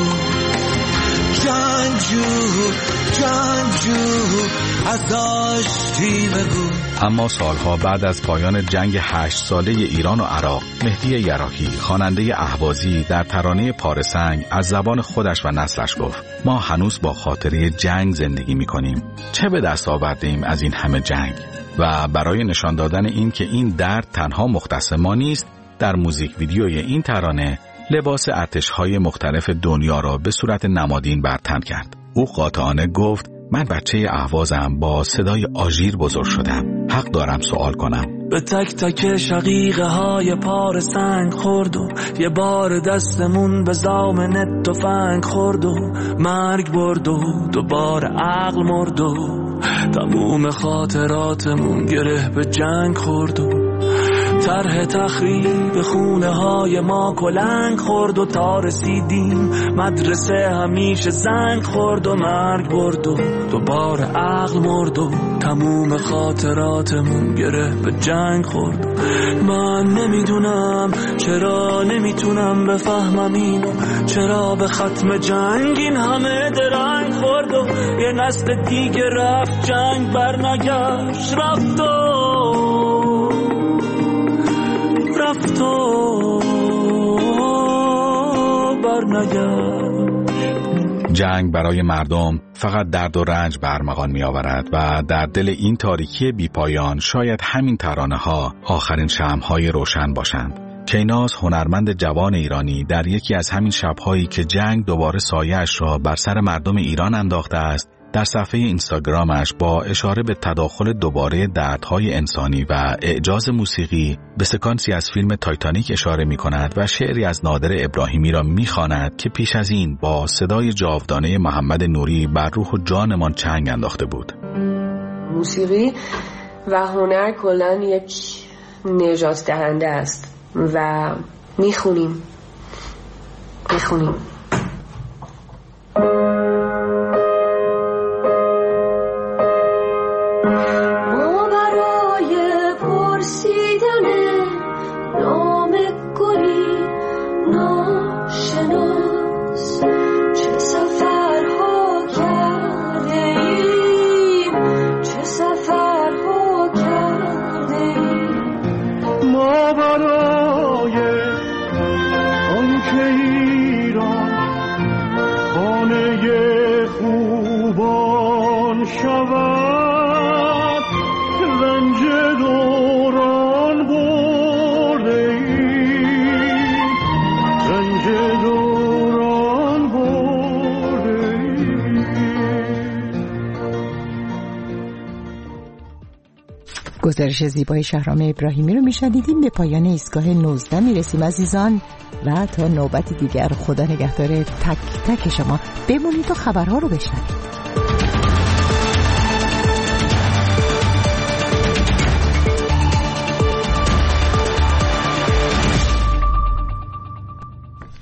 جنگجو جنگجو از آشتی بگو. اما سالها بعد از پایان جنگ 8 ساله ایران و عراق، مهدی یراحی خواننده اهوازی در ترانه پارسنگ از زبان خودش و نسلش گفت: ما هنوز با خاطره جنگ زندگی می‌کنیم. چه به دست آوردیم از این همه جنگ؟ و برای نشان دادن این که این درد تنها مختص ما نیست، در موزیک ویدیوی این ترانه لباس ارتش‌های مختلف دنیا را به صورت نمادین برتن کرد. او قاطعانه گفت: من بچه اهوازم، با صدای آژیر بزرگ شدم. حق دارم سوال کنم. به تک تک شقیقه های پار سنگ خورد و یه بار دستمون به زامن تفنگ خورد و مرگ برد و دوباره عقل مرد و تموم خاطراتمون گره به جنگ خورد و طرح تخریب خونه های ما کلنگ خورد و تا رسیدیم مدرسه همیشه زنگ خورد و مرگ برد و دوباره عقل مرد و تموم خاطراتمون گره به جنگ خورد. من نمیدونم چرا نمیتونم بفهمم اینو، چرا به ختم جنگ این همه درنگ خورد و یه نسل دیگه رفت جنگ برنگشت، رفت و برنگشت. جنگ برای مردم فقط درد و رنج برمغان می آورد و در دل این تاریکی بیپایان شاید همین ترانه ها آخرین شمع‌های روشن باشند. کیناز، هنرمند جوان ایرانی، در یکی از همین شب‌هایی که جنگ دوباره سایه‌اش را بر سر مردم ایران انداخته است، در صفحه اینستاگرامش با اشاره به تداخل دوباره دردهای انسانی و اعجاز موسیقی به سکانسی از فیلم تایتانیک اشاره می کند و شعری از نادر ابراهیمی را می خواند که پیش از این با صدای جاودانه محمد نوری بر روح و جانمان چنگ انداخته بود. موسیقی و هنر کلاً یک نجات دهنده است و میخونیم ما برای پرسیدن نام گلی ناشناس چه سفرها کرده ایم، چه سفرها کرده ایم. ما برای آنکه ایران خانه خوبان شود رنج دوران برده ایم، رنج دوران برده ایم. گزارش زیبای شهرام ابراهیمی رو میشنیدیم. به پایان ایستگاه 19 میرسیم عزیزان و تا نوبت دیگر خدا نگهدار تک تک شما. بمونید و خبرها رو بشنوید.